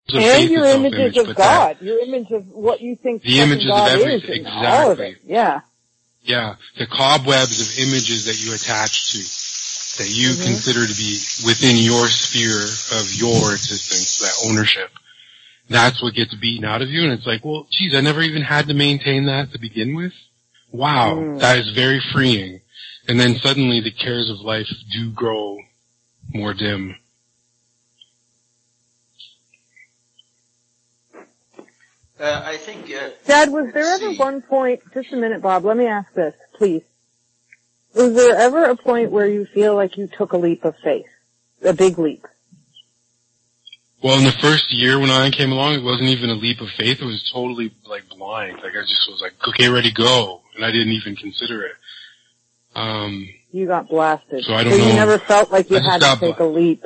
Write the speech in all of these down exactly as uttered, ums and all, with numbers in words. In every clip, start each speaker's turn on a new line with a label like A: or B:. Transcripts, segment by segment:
A: And your images of God, that, your image of what you think
B: the images
A: God
B: of everything,
A: is,
B: exactly.
A: All of it. Yeah.
B: Yeah, the cobwebs of images that you attach to, that you mm-hmm. consider to be within your sphere of your existence, that ownership. That's what gets beaten out of you, and it's like, well, geez, I never even had to maintain that to begin with. Wow, mm. that is very freeing. And then suddenly the cares of life do grow more dim.
C: Uh, I think, uh,
A: Dad, was there ever
C: see.
A: one point, just a minute, Bob, let me ask this, please. Was there ever a point where you feel like you took a leap of faith? A big leap?
B: Well, in the first year when I came along, it wasn't even a leap of faith. It was totally, like, blind. Like, I just was like, okay, ready, go. And I didn't even consider it. Um,
A: you got blasted.
B: So I don't
A: so
B: know.
A: you never felt like you
B: I
A: had to take bla- a leap?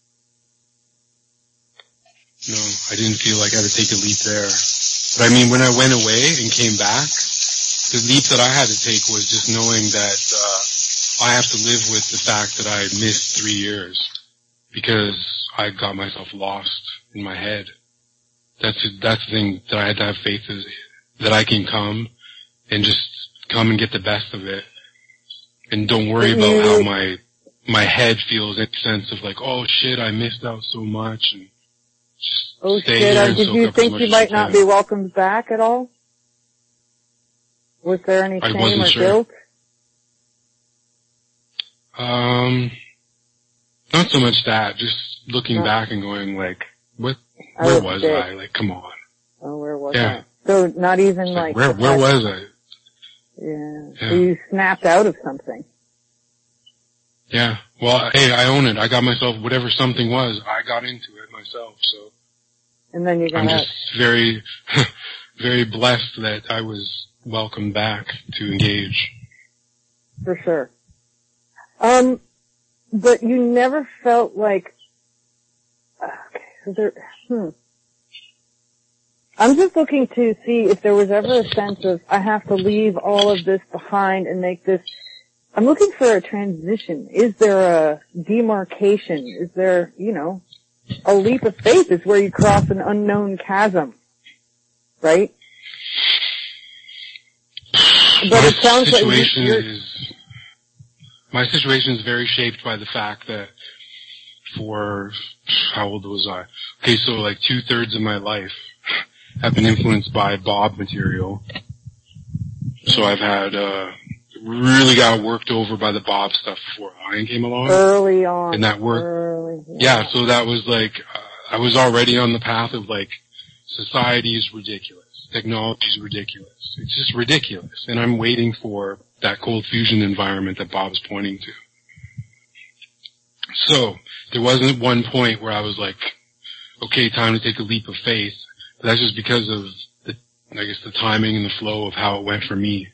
B: No, I didn't feel like I had to take a leap there. But I mean, when I went away and came back, the leap that I had to take was just knowing that, uh, I have to live with the fact that I missed three years. Because I got myself lost in my head. That's, that's the thing that I had to have faith is that I can come and just come and get the best of it. And don't worry about how my, my head feels in the sense of like, oh shit, I missed out so much. And just
A: oh
B: stay
A: shit,
B: here
A: uh,
B: and
A: did
B: soak
A: you
B: up
A: think
B: as
A: you
B: much
A: might
B: as
A: not
B: can.
A: be welcomed back at all? Was there any
B: I
A: shame
B: wasn't
A: or
B: sure.
A: guilt?
B: Um, not so much that, just looking
A: no.
B: back and going like, what, where was
A: sick.
B: I? Like, come on.
A: Oh, where was
B: yeah.
A: I? So not even
B: It's
A: like,
B: like where, where was I?
A: Yeah.
B: yeah.
A: So you snapped out of something.
B: Yeah. Well, hey, I own it. I got myself, whatever something was, I got into it myself, so.
A: And then you got
B: I'm
A: out.
B: just very, very blessed that I was welcomed back to engage.
A: For sure. Um, but you never felt like, okay, so there, hmm. I'm just looking to see if there was ever a sense of, I have to leave all of this behind and make this, I'm looking for a transition. Is there a demarcation? Is there, you know, a leap of faith is where you cross an unknown chasm, right? But
B: my
A: it sounds
B: situation
A: like
B: is, my situation is very shaped by the fact that for, how old was I? Okay, so like two thirds of my life have been influenced by Bob material. So I've had, uh, really got worked over by the Bob stuff before Ian came along.
A: Early on.
B: And that work,
A: early, yeah.
B: yeah, so that was like, uh, I was already on the path of like, society is ridiculous. Technology is ridiculous. It's just ridiculous. And I'm waiting for that cold fusion environment that Bob's pointing to. So, there wasn't one point where I was like, okay, time to take a leap of faith. But that's just because of the, I guess the timing and the flow of how it went for me.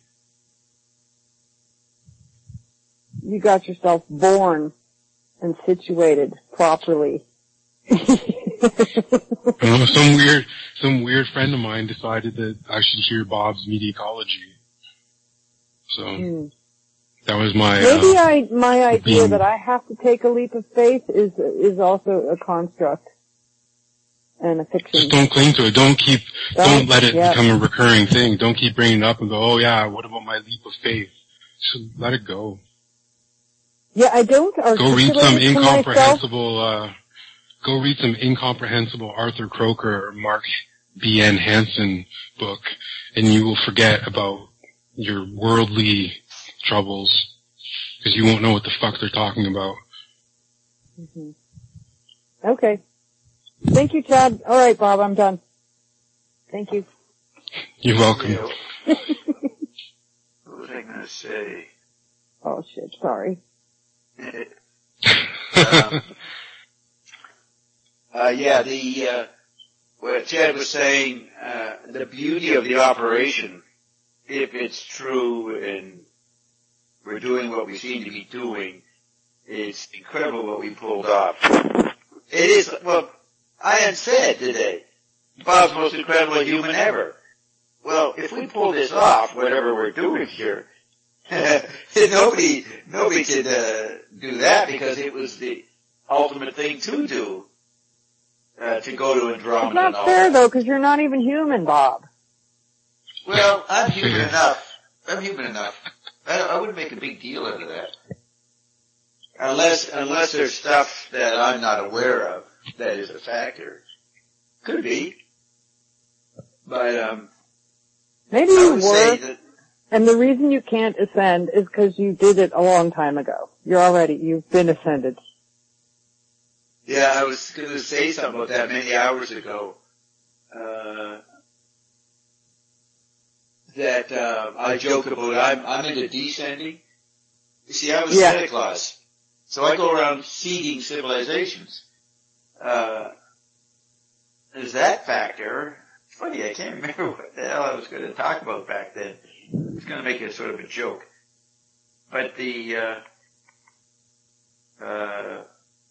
A: You got yourself born and situated properly.
B: I know, some weird, some weird friend of mine decided that I should hear Bob's Mediacology. So, mm. that was my,
A: Maybe
B: uh,
A: I, my idea
B: being,
A: that I have to take a leap of faith is, is also a construct and a fiction.
B: Just don't cling to it. Don't keep, don't, don't let it
A: yeah.
B: become a recurring thing. Don't keep bringing it up and go, oh yeah, what about my leap of faith? Just let it go.
A: Yeah, I don't
B: Go read
A: articulate
B: some
A: it to
B: incomprehensible, uh, go read some incomprehensible Arthur Croker or Mark B N Hansen book, and you will forget about your worldly troubles, because you won't know what the fuck they're talking about.
A: Mm-hmm. Okay. Thank you, Chad. All right, Bob, I'm done. Thank you.
B: You're welcome.
C: What was I going to say?
A: Oh, shit, sorry.
C: um, uh, yeah, the, uh, what Chad was saying, uh, the beauty of the operation, if it's true and we're doing what we seem to be doing, it's incredible what we pulled off. It is, well, Ian said today, Bob's most incredible human ever. Well, if we pull this off, whatever we're doing here, nobody, nobody could, uh, do that because it was the ultimate thing to do. uh, to go to Andromeda.
A: It's not
C: and all
A: fair
C: that.
A: though, because you're not even human, Bob.
C: Well, I'm human enough. I'm human enough. I, I wouldn't make a big deal out of that. Unless, unless there's stuff that I'm not aware of that is a factor. Could be. But, um,
A: Maybe
C: I
A: you
C: would say
A: were,
C: that,
A: and the reason you can't ascend is because you did it a long time ago. You're already, you've been ascended.
C: yeah, I was going to say something about that many hours ago. Uh, that, uh, I joke about, I'm, I'm into descending. You see, I was
A: Yeah.
C: Santa Claus. So I go around seeding civilizations. Uh, there's that factor. Funny, I can't remember what the hell I was going to talk about back then. I was going to make it sort of a joke. But the, uh, uh,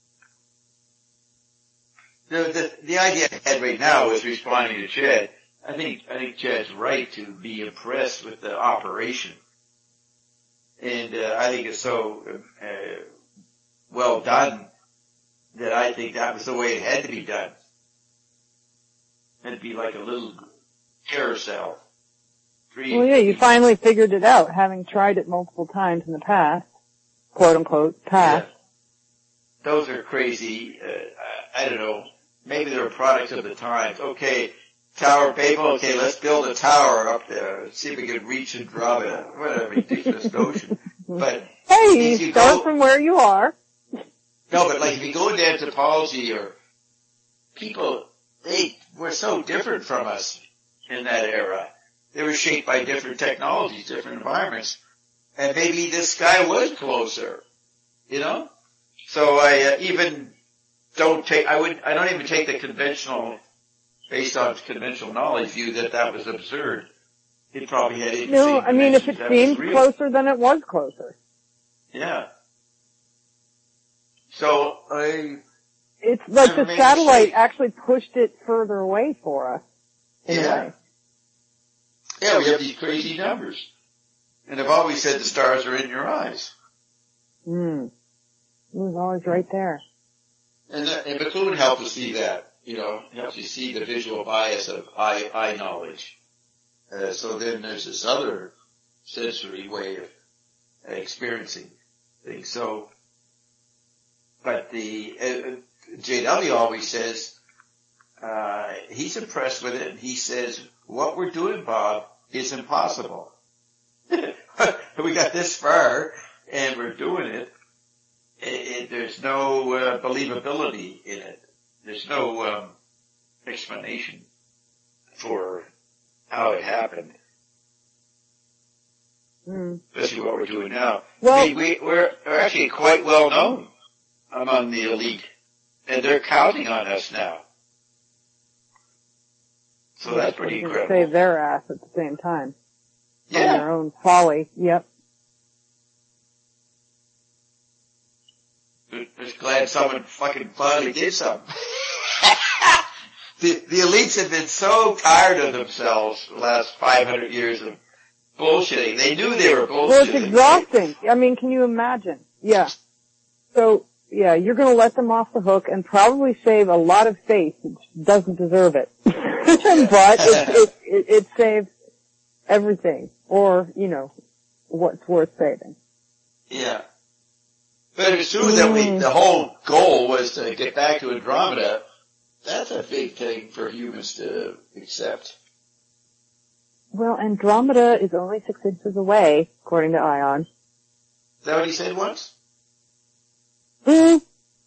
C: the, the, the idea I had right now is responding to Chad. I think, I think Chad's right to be impressed with the operation. And, uh, I think it's so, uh, well done that I think that was the way it had to be done. It'd be like a little carousel. Three,
A: Well, yeah, you finally figured it out, having tried it multiple times in the past, quote unquote, past.
C: Yeah. Those are crazy, uh, I, I don't know, maybe they're products of the times. Okay, Tower of Babel, okay, let's build a tower up there, see if we can reach Andromeda, whatever, ridiculous notion. But
A: Hey,
C: if
A: you
C: you
A: start
C: go,
A: from where you are.
C: no, but like if you go into anthropology or people, they were so different from us in that era. They were shaped by different technologies, different environments. And maybe this guy was closer, you know? So I uh, even don't take, I would, I don't even take the conventional, based on conventional knowledge view that that was absurd. It probably had interesting
A: No, I mean, if it
C: dimensions that was
A: seemed
C: real.
A: closer, then it was closer.
C: Yeah. So I,
A: It's like
C: Never
A: the
C: made a
A: satellite
C: mistake.
A: actually pushed it further away for us, in a
C: yeah.
A: way.
C: Yeah, we have these crazy numbers. And I've always said the stars are in your eyes.
A: Hmm. It was always right there.
C: And, that, and McLuhan helped us see that, you know, helps you see the visual bias of eye, eye knowledge. Uh, so then there's this other sensory way of experiencing things. So, but the, uh, J W always says, uh, he's impressed with it. He says, what we're doing, Bob, is impossible. We got this far and we're doing it. It, it there's no uh, believability in it. There's no um, explanation for how it happened.
A: Mm.
C: Especially what we're doing now.
A: Well,
C: we, we, we're, we're actually quite well known among the elite, and they're counting on us now. So that's pretty incredible.
A: Save their ass at the same time.
C: Yeah.
A: On their own folly. Yep.
C: Just glad someone fucking finally did something. the, the elites have been so tired of themselves the last five hundred years of bullshitting. They knew they were bullshitting.
A: Well, it's exhausting. I mean, can you imagine? Yeah. So, yeah, you're gonna let them off the hook and probably save a lot of face which doesn't deserve it. But it, it, it, it saves everything. Or, you know, what's worth saving.
C: Yeah. But if it's true that we, the whole goal was to get back to Andromeda, that's a big thing for humans to accept.
A: Well, Andromeda is only six inches away, according to Ion.
C: Is that what he said once?
A: Mm.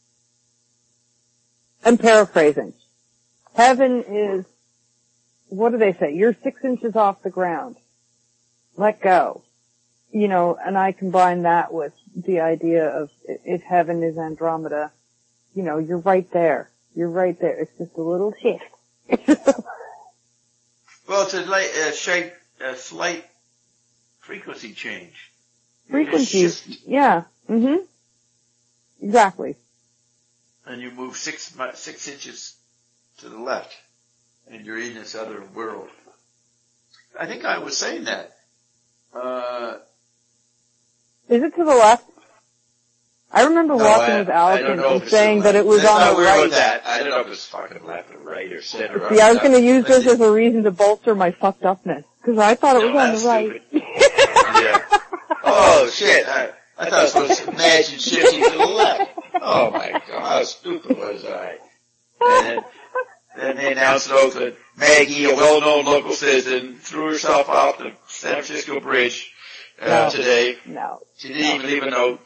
A: I'm paraphrasing. Heaven is, what do they say? You're six inches off the ground. Let go. You know, and I combine that with the idea of if heaven is Andromeda, you know, you're right there. You're right there. It's just a little shift.
C: Well, it's a, light, a, slight, a slight frequency change.
A: Frequency, yeah. Mm-hmm. Exactly.
C: And you move six six inches to the left, and you're in this other world. I think I was saying that. Uh,
A: Is it to the left? I remember
C: No,
A: walking
C: I,
A: with Alex and, and
C: and
A: saying that it was on the right.
C: About that. I don't know if it's fucking left or right or center.
A: See, I was going to use this as a reason to bolster my fucked upness because I thought it was
C: no,
A: on the right.
C: Yeah. Oh shit! I, I thought I was supposed to imagine shifting to the left. Oh my god, how stupid was I? And then, then they announced that Maggie, a well-known local citizen, threw herself off the San Francisco Bridge uh,
A: no.
C: today.
A: No.
C: She didn't no. even leave a note.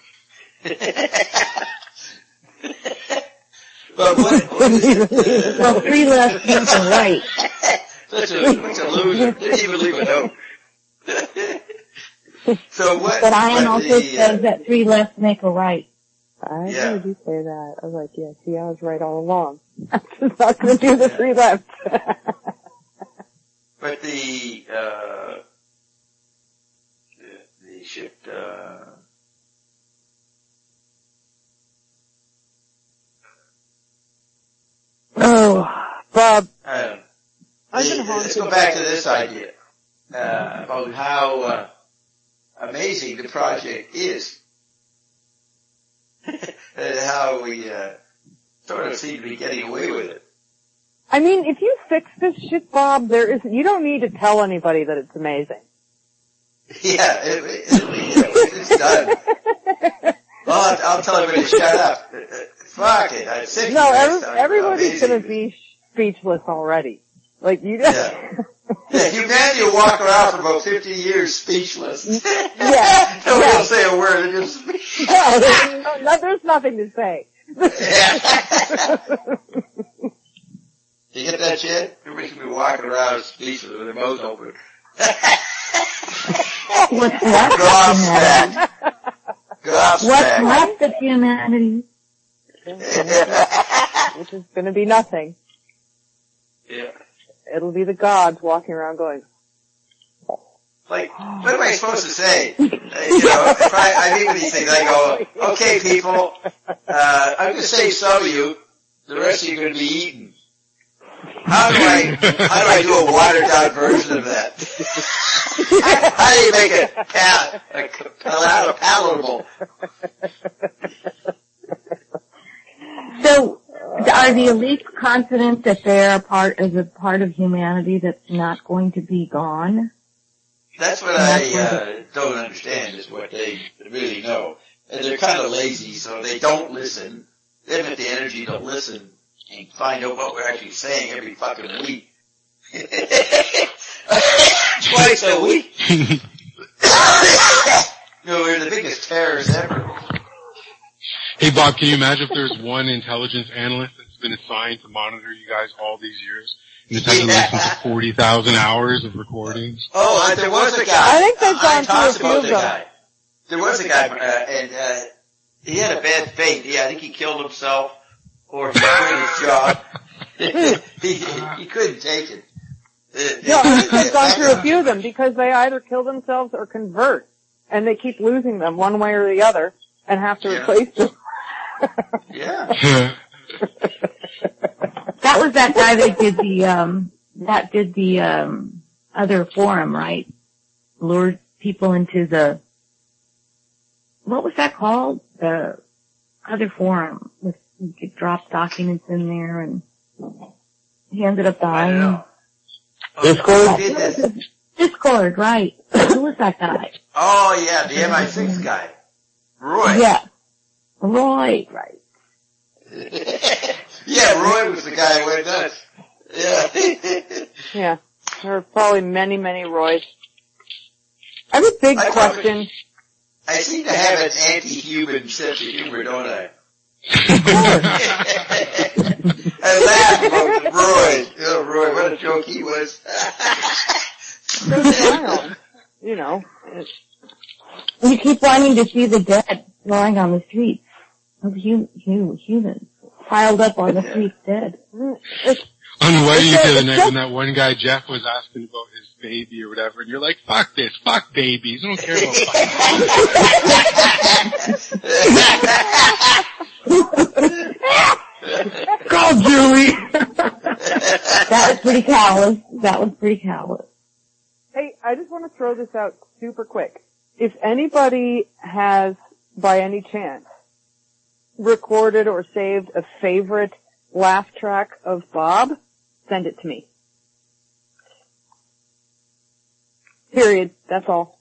C: But what, what is it?
D: Well, three left and a right.
C: Such a, such a loser. Didn't even leave a note. So what?
D: But I am
C: what
D: also
C: the,
D: says
C: uh,
D: that three left make a right.
A: I
C: Yeah.
A: heard you say that. I was like, yeah, see, I was right all along. I'm just not going to do the three left.
C: But the, uh, the, the shift, uh,
A: Oh, Bob.
C: I don't know.
A: I've
C: The-
A: been haunted
C: let's go back to this idea, uh, about how, uh, amazing the project is. And how we, uh, sort of seem to be getting away with it.
A: I mean, if you fix this shit, Bob, there is, you don't need to tell anybody that it's amazing.
C: Yeah, it, it, it, it's done. I'll, I'll tell everybody to shut up. Fuck it. I'm sick
A: No,
C: of
A: every,
C: this.
A: everybody's
C: Amazing.
A: going to be speechless already. Like, you just...
C: Yeah. Yeah, humanity will walk around for about fifty years speechless.
A: Yeah.
C: Nobody
A: yeah.
C: will say a word. They're just
A: No, there's, no, no, there's nothing to say.
C: Yeah. You get that shit? Everybody should be walking around speechless with their mouths open.
D: What's left
C: Go off,
D: of humanity?
C: Smack. Go off,
D: What's
C: Smack.
D: left of humanity?
A: Which is going to be nothing.
C: Yeah.
A: It'll be the gods walking around going,
C: Like, what am I supposed to say? Uh, you know, if I, I meet with these things, I go, okay, people, uh, I'm going to save some of you. The rest of you are going to be eaten. How do I, how do I do a watered down version of that? how, how do you make it pal- pal- palatable?
D: So, are the elites confident that they're a part as a part of humanity that's not going to be gone?
C: That's what I uh, don't understand is what they really know. And they're kind of lazy, so they don't listen. They haven't the energy to listen and find out what we're actually saying every fucking week. Twice a week. No, we're the biggest terrorists ever.
B: Hey Bob, can you imagine if there's one intelligence analyst that's been assigned to monitor you guys all these years? And it's hasn't
C: Yeah.
B: listened to forty thousand hours of recordings?
C: Oh, uh, there was a guy.
A: I think they've
C: I
A: gone
C: talked
A: through a
C: about
A: few
C: the
A: of them.
C: guy. There was a guy, uh, and uh, he had a bad fate. Yeah, I think he killed himself, or he quit his job. he, he couldn't take it. Uh,
A: No, I think they've gone through a few of them because they either kill themselves or convert, and they keep losing them one way or the other, and have to
C: Yeah.
A: replace them.
C: Yeah.
D: That was that guy that did the, um, that did the, um, other forum, right? Lured people into the, what was that called? The other forum with, you could drop documents in there and he ended up
C: I
D: dying.
C: don't know.
E: Discord?
C: Who did this?
D: Discord, right. Who was that guy?
C: Oh yeah, the M I six guy. Roy.
D: Yeah. Roy, right.
C: Yeah, Roy was the guy who went nuts. Yeah.
A: Yeah, there are probably many, many Roys. I have a big
C: I
A: question.
C: I seem to have an anti-human sense of humor, don't I? I laugh about Roy. Oh, Roy, what a joke he was.
A: So wild. You know, it's,
D: You keep wanting to see the dead lying on the streets of hum- hum- humans piled up on the streets dead.
A: it's
B: On the wedding
A: It's
B: the
A: a-
B: other
A: it's
B: night
A: just-
B: when that one guy, Jeff, was asking about his baby or whatever, and you're like, fuck this, fuck babies, I don't care about fucking
D: Call Julie! That was pretty callous. That was pretty callous.
A: Hey, I just want to throw this out super quick. If anybody has, by any chance, recorded or saved a favorite laugh track of Bob, send it to me. Period. That's all.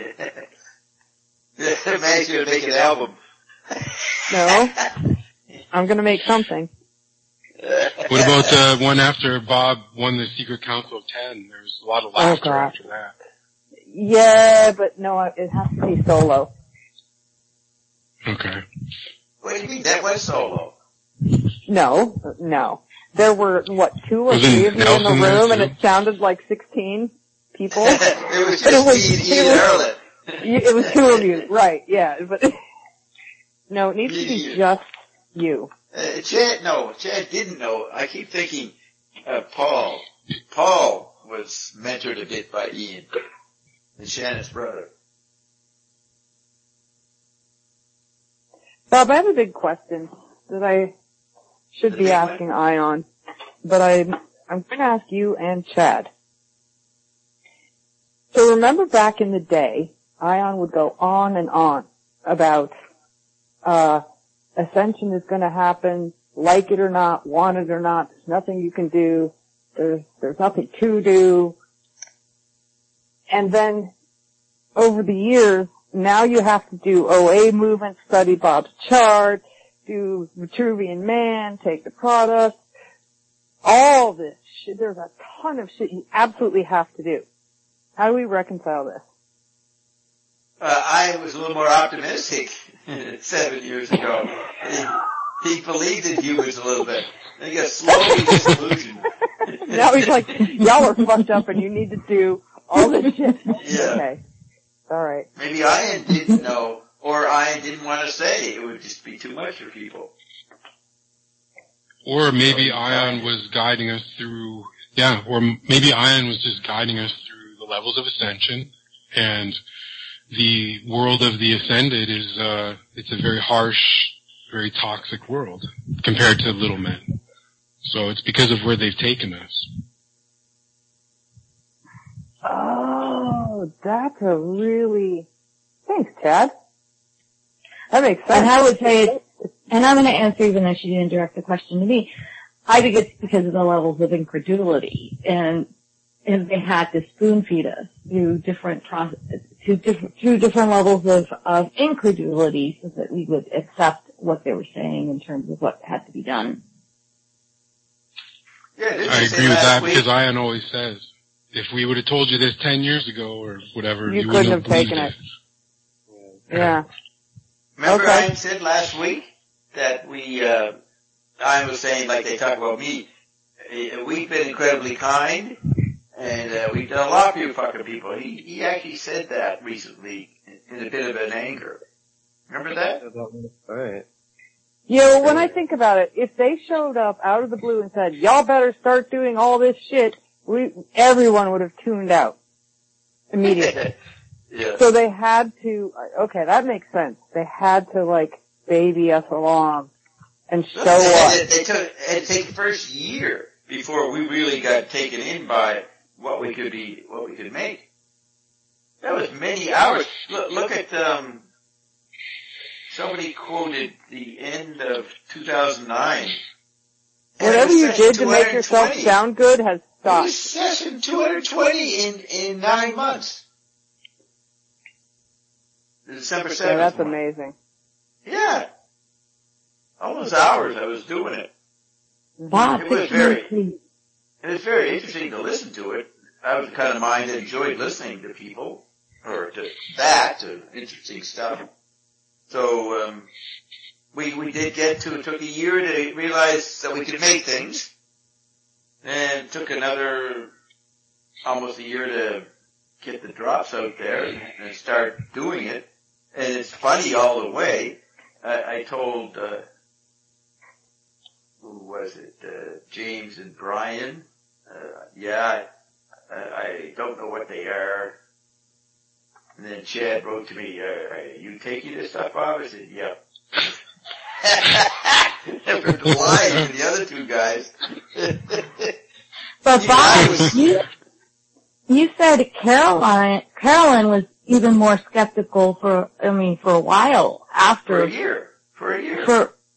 C: It makes you make an album.
A: No. I'm gonna make something.
B: What about the one after Bob won the Secret Council of Ten? There was a lot of laughter
A: Oh, God.
B: after that.
A: Yeah, but no, it has to be solo.
B: Okay.
C: What do you mean? That was solo.
A: No, no. There were, what, two or
B: Wasn't
A: three of you in the
B: Nelson there,
A: room, and
B: too?
A: it sounded like sixteen people.
C: It was
A: But it
C: just
A: was-
C: me and
A: it
C: Ian
A: was-
C: Earlett.
A: You- It was two of you, right, yeah, but no, it needs to be
C: Yeah.
A: just you.
C: Uh, Chad, no, Chad didn't know. I keep thinking, uh, Paul. Paul was mentored a bit by Ian, and Shannon's brother.
A: Bob, I have a big question that I should be asking Ion, but I'm, I'm going to ask you and Chad. So remember back in the day, Ion would go on and on about, uh, ascension is going to happen, like it or not, want it or not, there's nothing you can do, there's, there's nothing to do. And then, over the years, now you have to do O A movement, study Bob's chart, do Vitruvian Man, take the product, all this shit. There's a ton of shit you absolutely have to do. How do we reconcile this?
C: Uh, I was a little more optimistic seven years ago. He, he believed in humans a little bit. He got slowly disillusioned.
A: Now he's like, y'all are fucked up and you need to do all this shit.
C: Yeah.
A: Okay. Alright.
C: Maybe Ian didn't know, or Ian didn't want to say. It would just be too much for people.
B: Or maybe Ion was guiding us through, yeah, or maybe Ion was just guiding us through the levels of ascension, and the world of the ascended is, uh, it's a very harsh, very toxic world compared to little men. So it's because of where they've taken us.
A: Oh, that's a really, thanks Chad. That makes sense.
D: And I would say it's, and I'm going to answer even though she didn't direct the question to me. I think it's because of the levels of incredulity, and and they had to spoon feed us through different process, to different through different levels of of incredulity, so that we would accept what they were saying in terms of what had to be done.
C: Yeah, didn't
B: I
C: you say
B: agree with
C: last
B: that
C: week?
B: because Ion always says, if we would have told you this ten years ago or whatever,
A: You
B: you, wouldn't
A: couldn't
B: have
A: have taken
B: believed
A: it. Yeah.
C: Remember
A: Okay.
C: Ian said last week that we, uh, Ian was saying, like they talk about me, uh, we've been incredibly kind, and uh, we've done a lot for you fucking people. He, he actually said that recently in a bit of an anger. Remember that?
E: Alright.
A: You know, when I think about it, if they showed up out of the blue and said, y'all better start doing all this shit, we, everyone would have tuned out immediately.
C: Yeah.
A: So they had to, okay, that makes sense. They had to like baby us along and show
C: They,
A: us.
C: they took, it had to take the first year before we really got taken in by what we could be, what we could make. That was many hours. Look, look at, um, somebody quoted the end of two thousand nine. And it
A: Whatever
C: was
A: you
C: session
A: did to make yourself
C: two hundred twenty.
A: sound good has
C: It
A: stopped.
C: was session two hundred twenty in, in nine months. The December
A: Yeah,
C: seventh.
A: that's
C: one.
A: amazing.
C: Yeah. All those hours I was doing it.
D: Bob,
C: It was
D: six
C: very-
D: minutes, please.
C: And it's very interesting to listen to it. I was the kind of mind that enjoyed listening to people, or to that, to interesting stuff. So, um, we, we did get to, it took a year to realize that we could make things. And it took another, almost a year to get the drops out there and start doing it. And it's funny all the way. I, I told, uh, who was it, uh, James and Brian, uh, yeah, I, I don't know what they are. And then Chad wrote to me, uh, are you taking this stuff off? I said, yep. Never lied to the other two guys.
D: But
C: Yeah, I
D: Bob,
C: was-
D: you you said Caroline Carolyn was even more skeptical for I mean for a while
C: For
D: after
C: a year. For a year.
D: for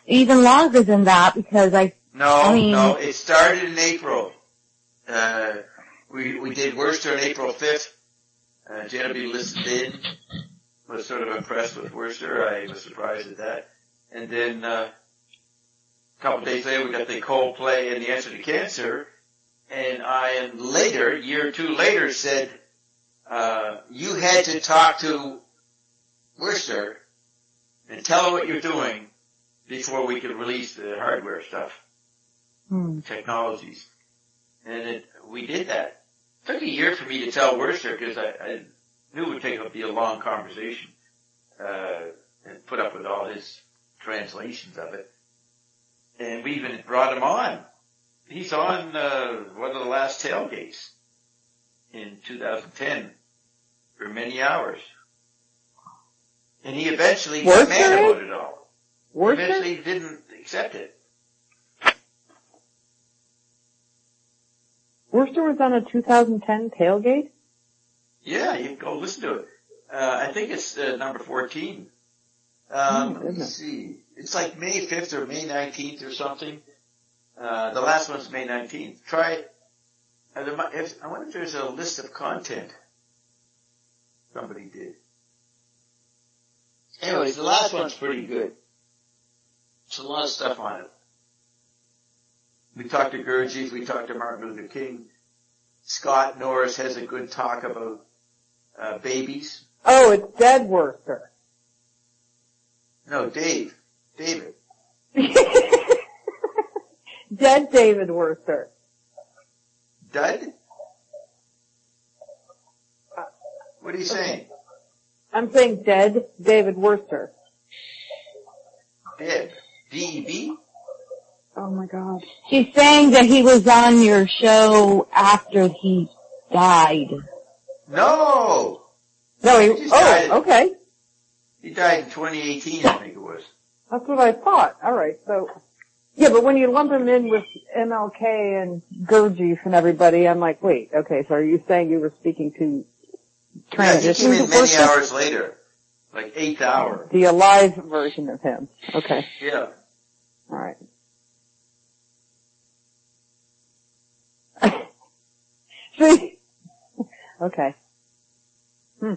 D: even longer than that because I,
C: No,
D: I mean,
C: no, it started in April. Uh, we, we did Worcester on April fifth. Uh, Genevieve listened in, was sort of impressed with Worcester. I was surprised at that. And then, uh, a couple of days later, we got the Coldplay and the Answer to Cancer. And I, and later, a year or two later, said, uh, you had to talk to Worcester and tell her what you're doing before we could release the hardware stuff,
D: hmm.
C: technologies. And it, we did that. It took a year for me to tell Worcester because I, I knew it would take up be a long conversation, uh, and put up with all his translations of it. And we even brought him on. He's on, uh, one of the last tailgates in two thousand ten for many hours. And he eventually got mad about it all.
A: Worcester?
C: Eventually didn't accept it.
A: Worcester was on a two thousand ten tailgate?
C: Yeah, you can go listen to it. Uh, I think it's uh, number fourteen. Um,
A: Oh,
C: let me see. It's like May fifth or May nineteenth or something. Uh, the last one's May nineteenth. Try it. Uh, there might, if, I wonder if there's a list of content somebody did. Anyways, the last one's pretty good. There's a lot of stuff on it. We talked to Gurdjieff, we talked to Martin Luther King. Scott Norris has a good talk about uh, babies.
A: Oh, it's Dead Worcester.
C: No, Dave. David.
A: Dead David Worcester.
C: Dud? What are you saying?
A: I'm saying Dead David Worcester.
C: Dead. D E B?
A: Oh my God.
D: She's saying that he was on your show after he died.
C: No!
A: No, he,
C: He
A: oh,
C: died.
A: okay.
C: He died in twenty eighteen, I think it was.
A: That's what I thought. Alright, so, yeah, but when you lump him in with M L K and Gurdjieff and everybody, I'm like, wait, okay, so are you saying you were speaking to
C: Yeah, he
A: transition
C: came in many
A: Worcester?
C: hours later. Like eighth hour.
A: The alive version of him. Okay.
C: Yeah.
A: Alright. See? Okay. Hmm.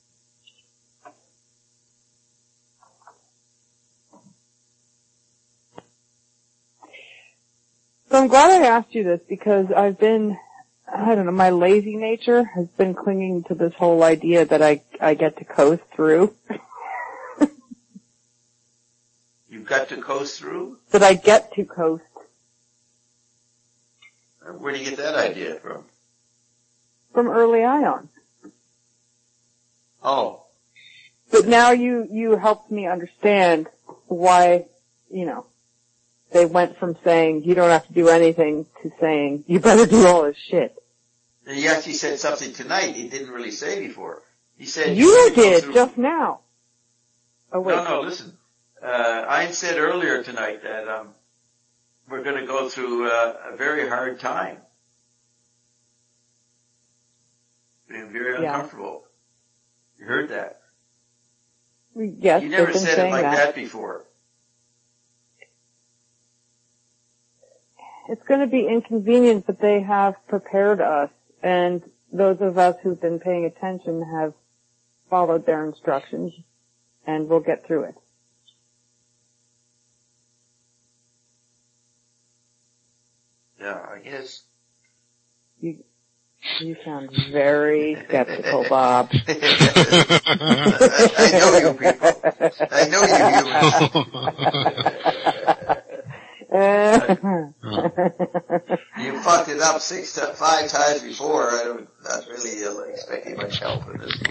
A: So I'm glad I asked you this because I've been, I don't know, my lazy nature has been clinging to this whole idea that I, I get to coast through.
C: You've got to coast through?
A: that I get to coast.
C: Where do you get that idea from?
A: From early Ion.
C: Oh.
A: But now you, you helped me understand why, you know, they went from saying you don't have to do anything to saying you better do all this shit.
C: He actually said something tonight he didn't really say before. He said...
A: You did, just now. Oh wait.
C: No, no, listen. Uh, I said earlier tonight that, um, we're gonna go through uh, a very hard time. Being very
A: Yeah.
C: uncomfortable. You heard that?
A: Yes,
C: You never
A: they've been
C: said it
A: saying
C: like
A: that.
C: that before.
A: It's going to be inconvenient, but they have prepared us, and those of us who've been paying attention have followed their instructions, and we'll get through it.
C: Yeah, I guess.
A: You, you sound very skeptical, Bob.
C: I know you people. I know you humans. You fucked it up six to five times before. I don't, not really uh, expecting much help in this.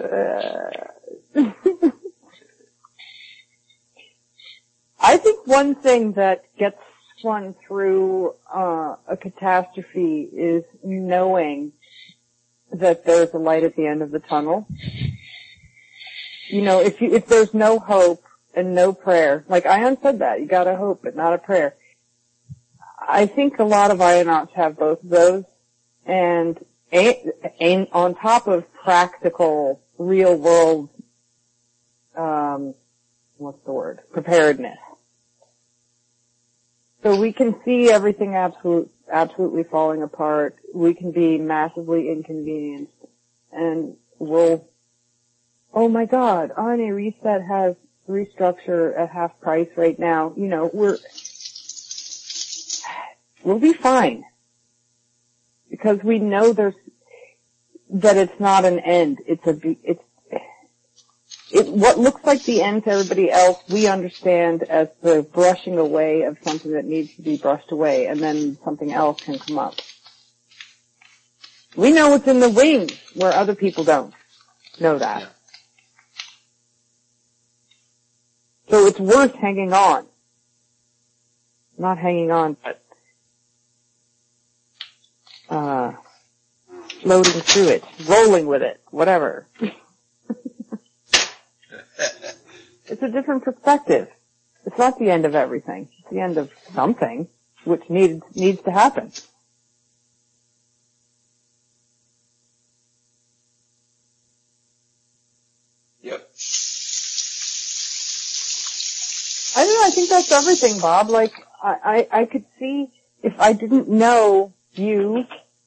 A: I think one thing that gets one through uh, a catastrophe is knowing that there's a light at the end of the tunnel. You know, if you, if there's no hope and no prayer, like Ion said that, you gotta hope but not a prayer. I think a lot of Ionauts have both of those, and, and on top of practical, real world, um, what's the word? Preparedness. So we can see everything absolute, absolutely falling apart. We can be massively inconvenienced. And we'll, oh my God, R N A Reset has restructure at half price right now. You know, we're, we'll be fine. Because we know there's, that it's not an end. It's a, it's, it, what looks like the end to everybody else, we understand as the brushing away of something that needs to be brushed away, and then something else can come up. We know what's in the wings where other people don't know that.
C: Yeah.
A: So it's worth hanging on. Not hanging on, but uh, floating through it, rolling with it, whatever. It's a different perspective. It's not the end of everything. It's the end of something which needs needs to happen.
C: Yep.
A: I don't know, I think that's everything, Bob. Like, I, I, I could see if I didn't know you,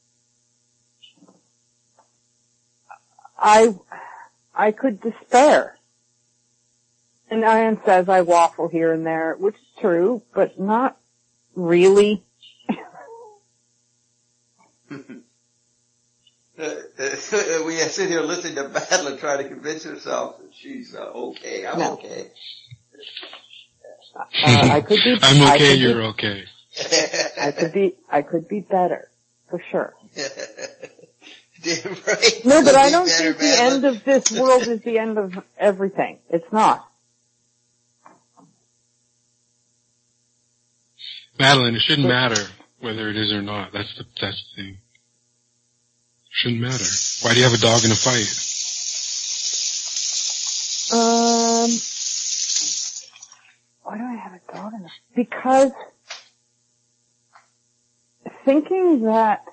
A: I, I could despair. And Diane says I waffle here and there, which is true, but not really.
C: uh, uh, we sit here listening to Battle and try to convince herself that she's uh, okay. I'm
A: No.
C: okay.
A: Uh, I could be.
B: I'm
A: I
B: okay,
A: could
B: you're
A: be,
B: okay.
A: I could be. I could be better, for sure.
C: Damn right.
A: No, but I don't
C: Better,
A: think the
C: Madeline.
A: end of this world is the end of everything. It's not.
B: Madeline, it shouldn't matter whether it is or not. That's the that's the thing. Shouldn't matter. Why do you have a dog in a fight?
A: Um, why do I have a dog in the? Because thinking that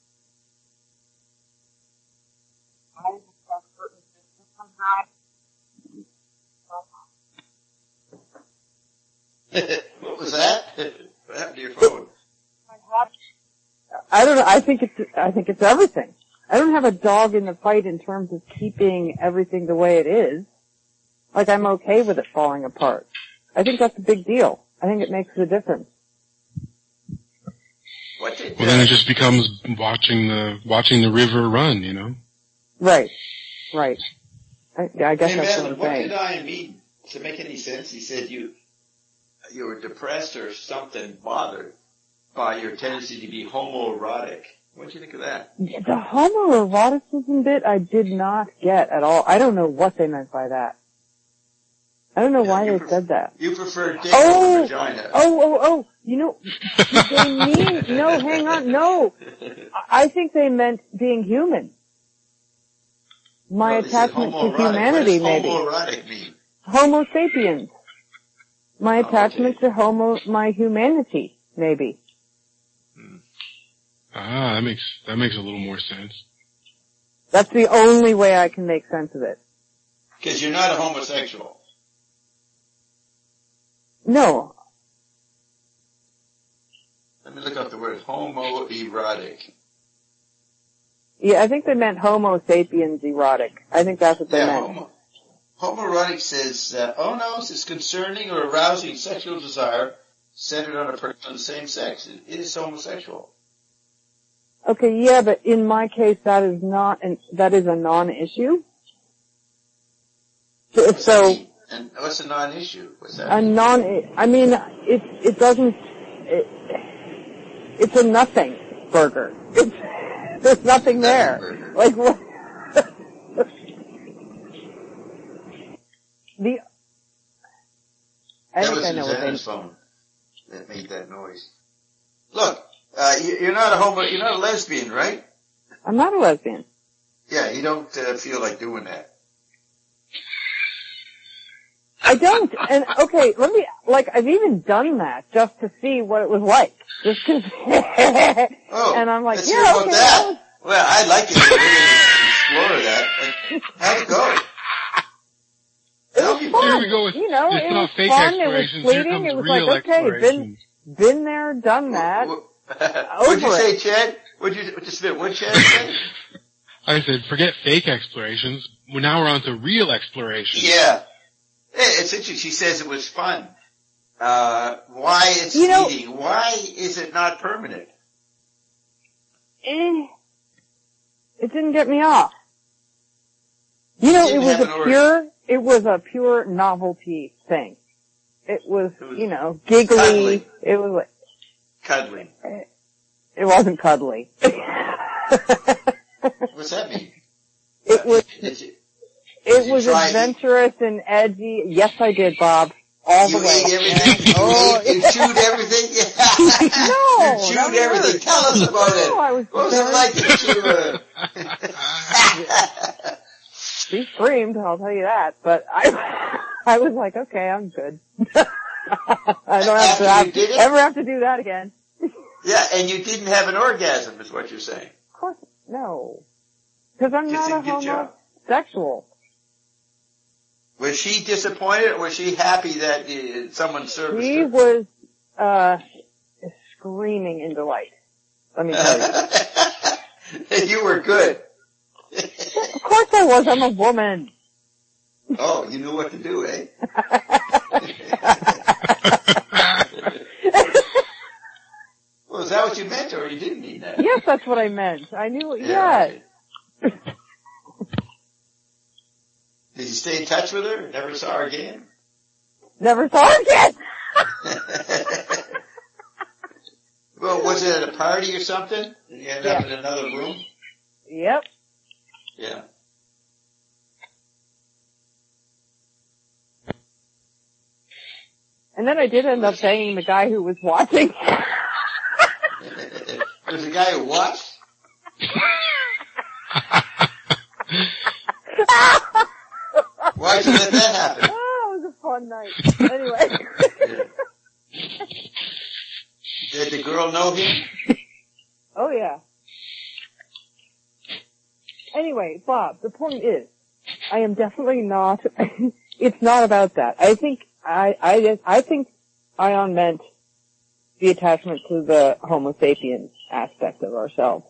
A: I have certain business somehow.
C: What was that? What happened to your phone?
A: I don't know. I think it's. I think it's everything. I don't have a dog in the fight in terms of keeping everything the way it is. Like, I'm okay with it falling apart. I think that's a big deal. I think it makes a difference.
C: What did,
B: Well, then it just becomes watching the watching the river run, you know.
A: Right. Right. I, I guess
C: hey,
A: that's
C: Madeline,
A: what
C: what
A: I'm saying.
C: did I mean? Does it make any sense? He said you you were depressed or something bothered by your tendency to be homoerotic. What do you think of that?
A: The homoeroticism bit I did not get at all. I don't know what they meant by that. I don't know
C: Yeah,
A: why
C: you
A: they
C: pref-
A: said that.
C: You prefer dick
A: Oh,
C: over vagina.
A: oh, oh, oh, you know, did they mean, no, hang on, no. I think they meant being human. My
C: No, they said
A: attachment to
C: homoerotic.
A: humanity,
C: what does
A: maybe.
C: homoerotic mean?
A: Homo sapiens. My
C: Oh,
A: attachment
C: okay.
A: to homo, my humanity, maybe.
B: Ah, that makes that makes a little more sense.
A: That's the only way I can make sense of it.
C: Because you're not a homosexual.
A: No.
C: Let me look up the word homoerotic.
A: Yeah, I think they meant homo sapiens erotic. I think that's what they
C: Yeah,
A: meant.
C: homo, homoerotic says, uh, onos is concerning or arousing sexual desire centered on a person of the same sex. It, it is homosexual.
A: Okay, yeah, but in my case, that is not an, that is a non-issue. So,
C: What's that
A: so
C: mean? And what's a non-issue? What's that
A: a
C: mean?
A: non, I mean, it, it doesn't, it, it's a nothing burger. It's, there's nothing there.
C: burger.
A: Like what? the, I
C: That
A: think
C: was
A: I know what they,
C: Susanna's phone that made that noise. Look, uh, you, you're not a homo, you're not a lesbian, right?
A: I'm not a lesbian.
C: Yeah, you don't uh, feel like doing that.
A: I don't. And okay, let me, like, I've even done that just to see what it was like. Just to,
C: Oh,
A: and I'm like,
C: let's
A: yeah,
C: hear about
A: okay,
C: that.
A: that
C: Well, I'd like you to really explore that. And how'd it go?
A: was, it was fun.
B: Here we go with
A: You know,
B: it's
A: it
B: not
A: was
B: fake
A: fun, it was
B: explorations. Here
A: fleeting,
B: comes
A: it was
B: real
A: like, okay, been,
B: explorations.
A: Been there, done that.
C: What, what, what'd you say, Chad? What'd you, just a minute, what'd Chad say?
B: I said, forget fake explorations. Well, now we're on to real exploration.
C: Yeah. It's interesting. She says it was fun. Uh, why it's
A: You know-
C: fleeting? Why is it not permanent?
A: Eh, it didn't get me off. You know, it
C: Didn't
A: was
C: have
A: a
C: an order.
A: pure, it was a pure novelty thing. It was,
C: It was
A: you know, giggly.
C: cuddly.
A: It was like,
C: Cuddling.
A: it wasn't cuddly.
C: What's that mean?
A: It was,
C: Did you,
A: it
C: you
A: was
C: try-
A: adventurous and edgy. Yes, I did, Bob. All
C: you
A: the way.
C: ate everything? You
A: Oh,
C: ate, you chewed everything?
A: No,
C: You chewed
A: not
C: everything.
A: really.
C: Tell us about it.
A: No, I was
C: What was
A: very-
C: it like to chew? Uh...
A: She screamed, I'll tell you that. But I, I was like, okay, I'm good. I don't have
C: After
A: to have,
C: you did it?
A: ever have to do that again.
C: Yeah, and you didn't have an orgasm, is what you're saying.
A: Of course, no. Because I'm
C: Just
A: not a
C: didn't get you out.
A: homosexual.
C: Was she disappointed, or was she happy that uh, someone serviced
A: She
C: her?
A: was, uh, screaming in delight. Let me tell you.
C: And you were good.
A: Of course I was, I'm a woman.
C: Oh, you knew what to do, eh? Well, is that what you meant, or you didn't mean that?
A: Yes, that's what I meant. I knew,
C: Yeah,
A: yes.
C: okay. Did you stay in touch with her? Never saw her again?
A: Never saw her again.
C: Well, was it at a party or something? Did you end up
A: Yeah.
C: in another room?
A: Yep.
C: Yeah.
A: And then I did end up banging the guy who was watching.
C: There's a guy who watched? Why'd you let that happen?
A: Oh, it was a fun night. Anyway.
C: Did the girl know him?
A: Oh yeah. Anyway, Bob, the point is, I am definitely not, it's not about that. I think, I, I, I think Ion meant the attachment to the Homo sapiens aspect of ourselves.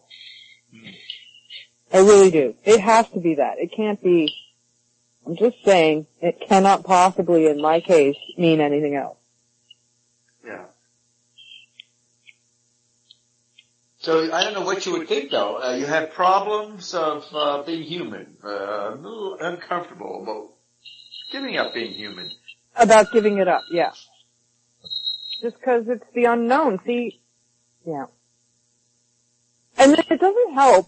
A: I really do. It has to be that. It can't be, I'm just saying, it cannot possibly, in my case, mean anything else.
C: Yeah. So I don't know what you would think though. Uh, you have problems of uh, being human, uh, a little uncomfortable about giving up being human.
A: About giving it up, yeah. Just because it's the unknown. See, yeah. And then it doesn't help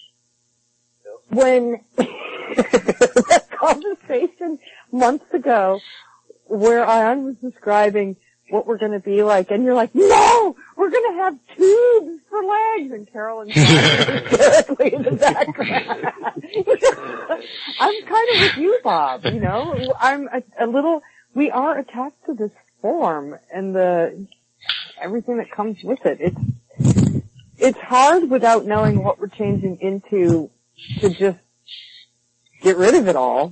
A: when that conversation months ago where Ion was describing what we're going to be like, and you're like, no, we're going to have tubes for legs, and Carolyn's hysterically in the background. I'm kind of with you, Bob, you know, I'm a, a little, we are attached to this form and the, everything that comes with it. It's, it's hard without knowing what we're changing into to just get rid of it all.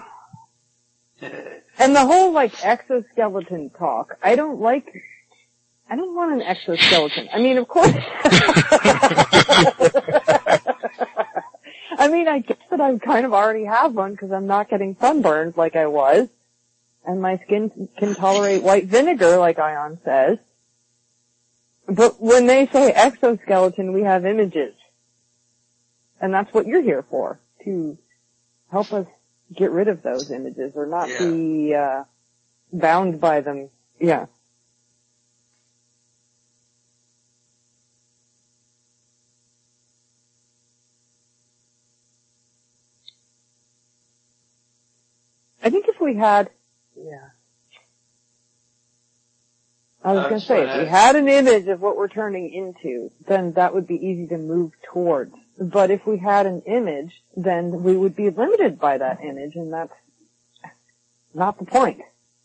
A: And the whole, like, exoskeleton talk, I don't like, I don't want an exoskeleton. I mean, of course, I mean, I guess that I kind of already have one because I'm not getting sunburns like I was, and my skin can tolerate white vinegar like Ion says. But when they say exoskeleton, we have images. And that's what you're here for, to help us get rid of those images or not
C: Yeah.
A: be uh bound by them. Yeah. I think if we had, yeah. I was
C: Uh,
A: going to say, if we had an image of what we're turning into, then that would be easy to move towards. But if we had an image, then we would be limited by that image, and that's not the point.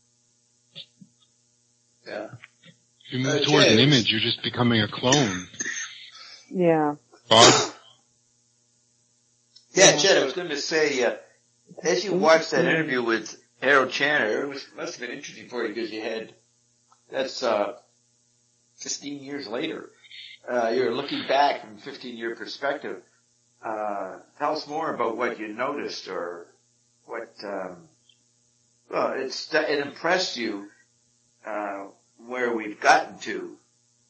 C: Yeah.
B: If you move
C: Okay.
B: towards an image, you're just becoming a clone.
A: Yeah.
B: Bob?
C: Yeah,
A: Yeah.
C: Chet, I was going to say, uh, as you watched that interview with Harold Channer, it was, must have been interesting for you because you had, that's, uh, fifteen years later. Uh, you're looking back from fifteen year perspective. Uh, tell us more about what you noticed or what, um, well, it's, it impressed you, uh, where we've gotten to.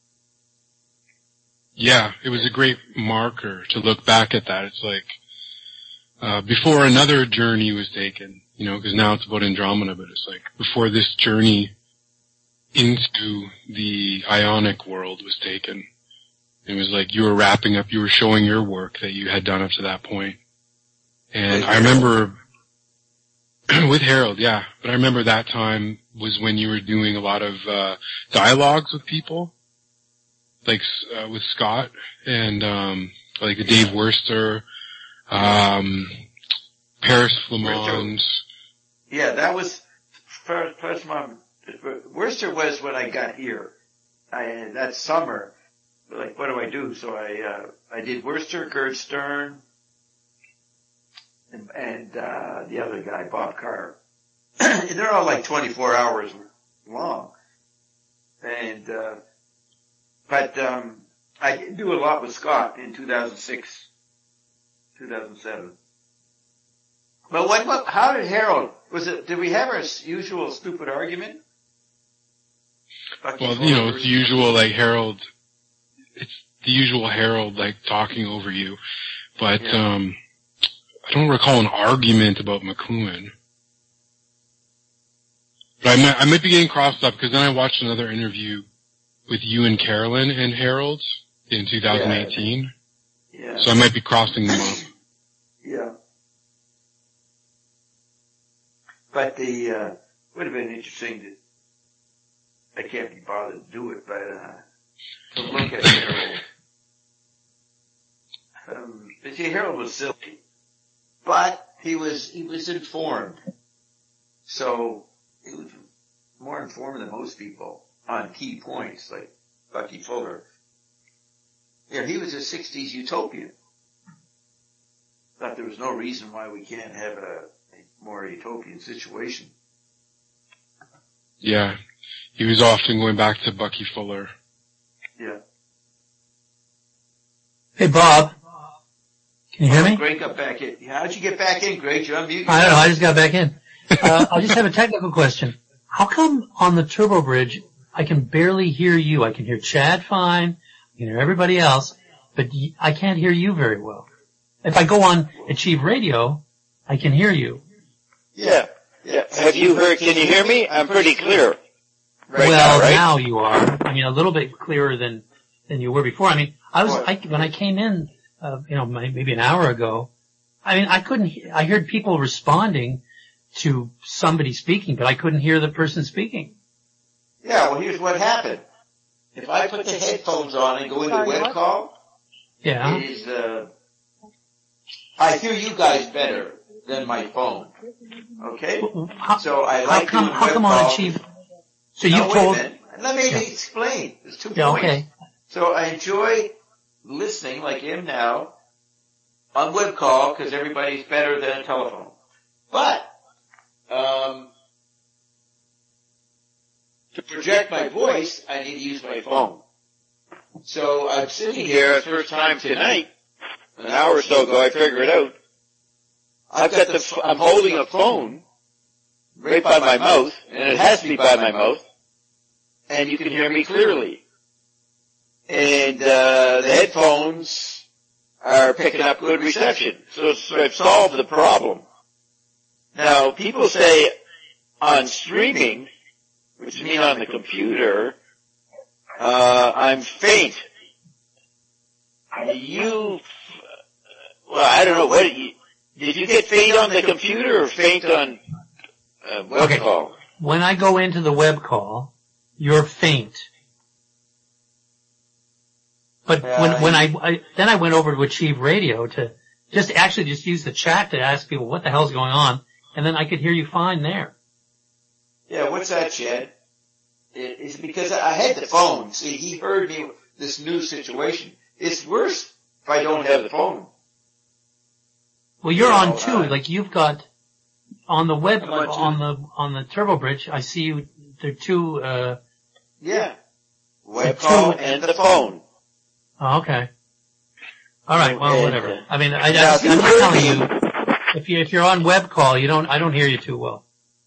B: Yeah, it was a great marker to look back at that. It's like, uh, before another journey was taken, you know, because now it's about Andromeda, but it's like before this journey into the ionic world was taken, it was like you were wrapping up, you were showing your work that you had done up to that point. And I remember with Harold, yeah, but I remember that time was when you were doing a lot of uh dialogues with people, like uh, with Scott and um like Dave Worster, um Paris Flammonds.
C: Yeah, that was Paris Flammonds. Worster was when I got here. I that summer. Like, what do I do? So I, uh, I did Worster, Gerd Stern, and, and, uh, the other guy, Bob Carr. They're all like twenty-four hours long. And, uh, but, um, I did do a lot with Scott in two thousand six, two thousand seven. But what, what, how did Harold, was it, did we have our usual stupid argument?
B: Well, you know, it's the usual, like, Harold, it's the usual Harold, like, talking over you. But, yeah. um, I don't recall an argument about McLuhan. But I might, I might be getting crossed up because then I watched another interview with you and Carolyn and Harold in two thousand eighteen.
C: Yeah. yeah.
B: So I might be crossing them up.
C: Yeah. But the, uh, would have been interesting to, I can't be bothered to do it, but, uh, to look at Harold. Um, but see, Harold was silly, but he was, he was informed. So, he was more informed than most people on key points, like Bucky Fuller. Yeah, he was a sixties utopian. Thought there was no reason why we can't have a, a more utopian situation.
B: Yeah. He was often going back to Bucky Fuller.
C: Yeah.
E: Hey, Bob. Can you hear me?
C: Greg got back in. How'd you get back in, Greg? You're unmuted.
E: I don't know. I just got back in. Uh, I just have a technical question. How come on the Turbo Bridge I can barely hear you? I can hear Chad fine. I can hear everybody else, but I can't hear you very well. If I go on Achieve Radio, I can hear you.
C: Yeah. Yeah. Have you heard, can you hear me? I'm pretty clear. Right
E: well,
C: now, right?
E: now you are. I mean, a little bit clearer than, than you were before. I mean, I was, I, when I came in, uh, you know, maybe an hour ago, I mean, I couldn't, I heard people responding to somebody speaking, but I couldn't hear the person speaking.
C: Yeah, well, here's what happened. If I put the headphones on and go into web call,
E: yeah.
C: it is, uh, I hear you guys better than my phone. Okay?
E: How,
C: so I like
E: how come,
C: doing
E: how
C: web
E: come
C: call.
E: on Achieve? So you
C: no,
E: told.
C: Wait a minute. Let me
E: yeah.
C: explain. There's two
E: yeah,
C: points.
E: Okay.
C: So I enjoy listening, like I am now, on web call because everybody's better than a telephone. But um, to project my voice, I need to use my phone. So I'm sitting here the first time tonight, an hour or so ago, I figured it out. I've got the, I'm holding a phone right by my mouth, and it has to be by my mouth, and you can hear me clearly. And uh, the headphones are picking up good reception. So, so I've solved the problem. Now, people say on streaming, which means on the computer, uh, I'm faint. You, well, I don't know, what, you, did you get faint on the computer or faint on uh, web
E: okay.
C: call?
E: When I go into the web call, you're faint. But uh, when, when I, I, then I went over to Achieve Radio to just actually just use the chat to ask people what the hell's going on, and then I could hear you fine there.
C: Yeah, what's that, Chad? It, it's because I had the phone. See, he heard me, this new situation. It's worse if I don't have the phone.
E: Well, you're
C: you
E: on
C: know,
E: too.
C: uh,
E: like you've got on the web,
C: on,
E: on the, on the Turbo Bridge, I see you, there are two, uh,
C: yeah. Web call and the phone.
E: Oh, okay. All right. Well,
C: And,
E: whatever.
C: uh,
E: I mean, I, I, I'm just telling you, if you if you're on web call, you don't. I don't hear you too well.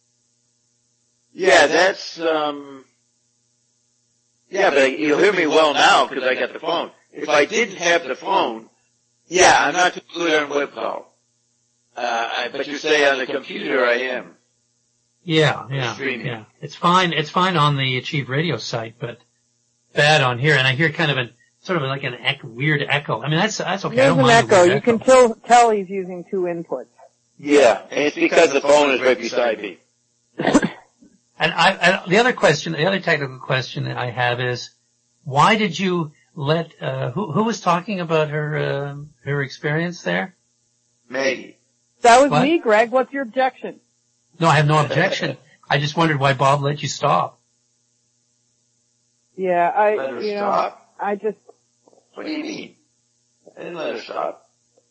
C: Yeah, that's, um, yeah, but you'll hear me well now because I got the phone. If I didn't have the phone, yeah, I'm not too good on web call. Uh, I, but you say on the computer I am.
E: Yeah, yeah,
C: Streaming.
E: yeah. It's fine. It's fine on the Achieve Radio site, but bad on here. And I hear kind of a sort of like an echo, weird echo. I mean, that's that's okay. I
A: There's
E: don't
A: an
E: mind the
A: echo.
E: weird
A: You
E: echo.
A: can tell, tell he's using two inputs.
C: Yeah, and it's because the phone is right beside me.
E: And I, and the other question, the other technical question that I have is, why did you let uh, who who was talking about her uh, her experience there?
C: Maggie.
A: That was
E: What?
A: me, Greg. What's your objection?
E: No, I have no objection. I just wondered why Bob let you stop.
A: Yeah, I,
C: Let her
A: you know,
C: stop?
A: I just,
C: What do you mean? I didn't let her stop.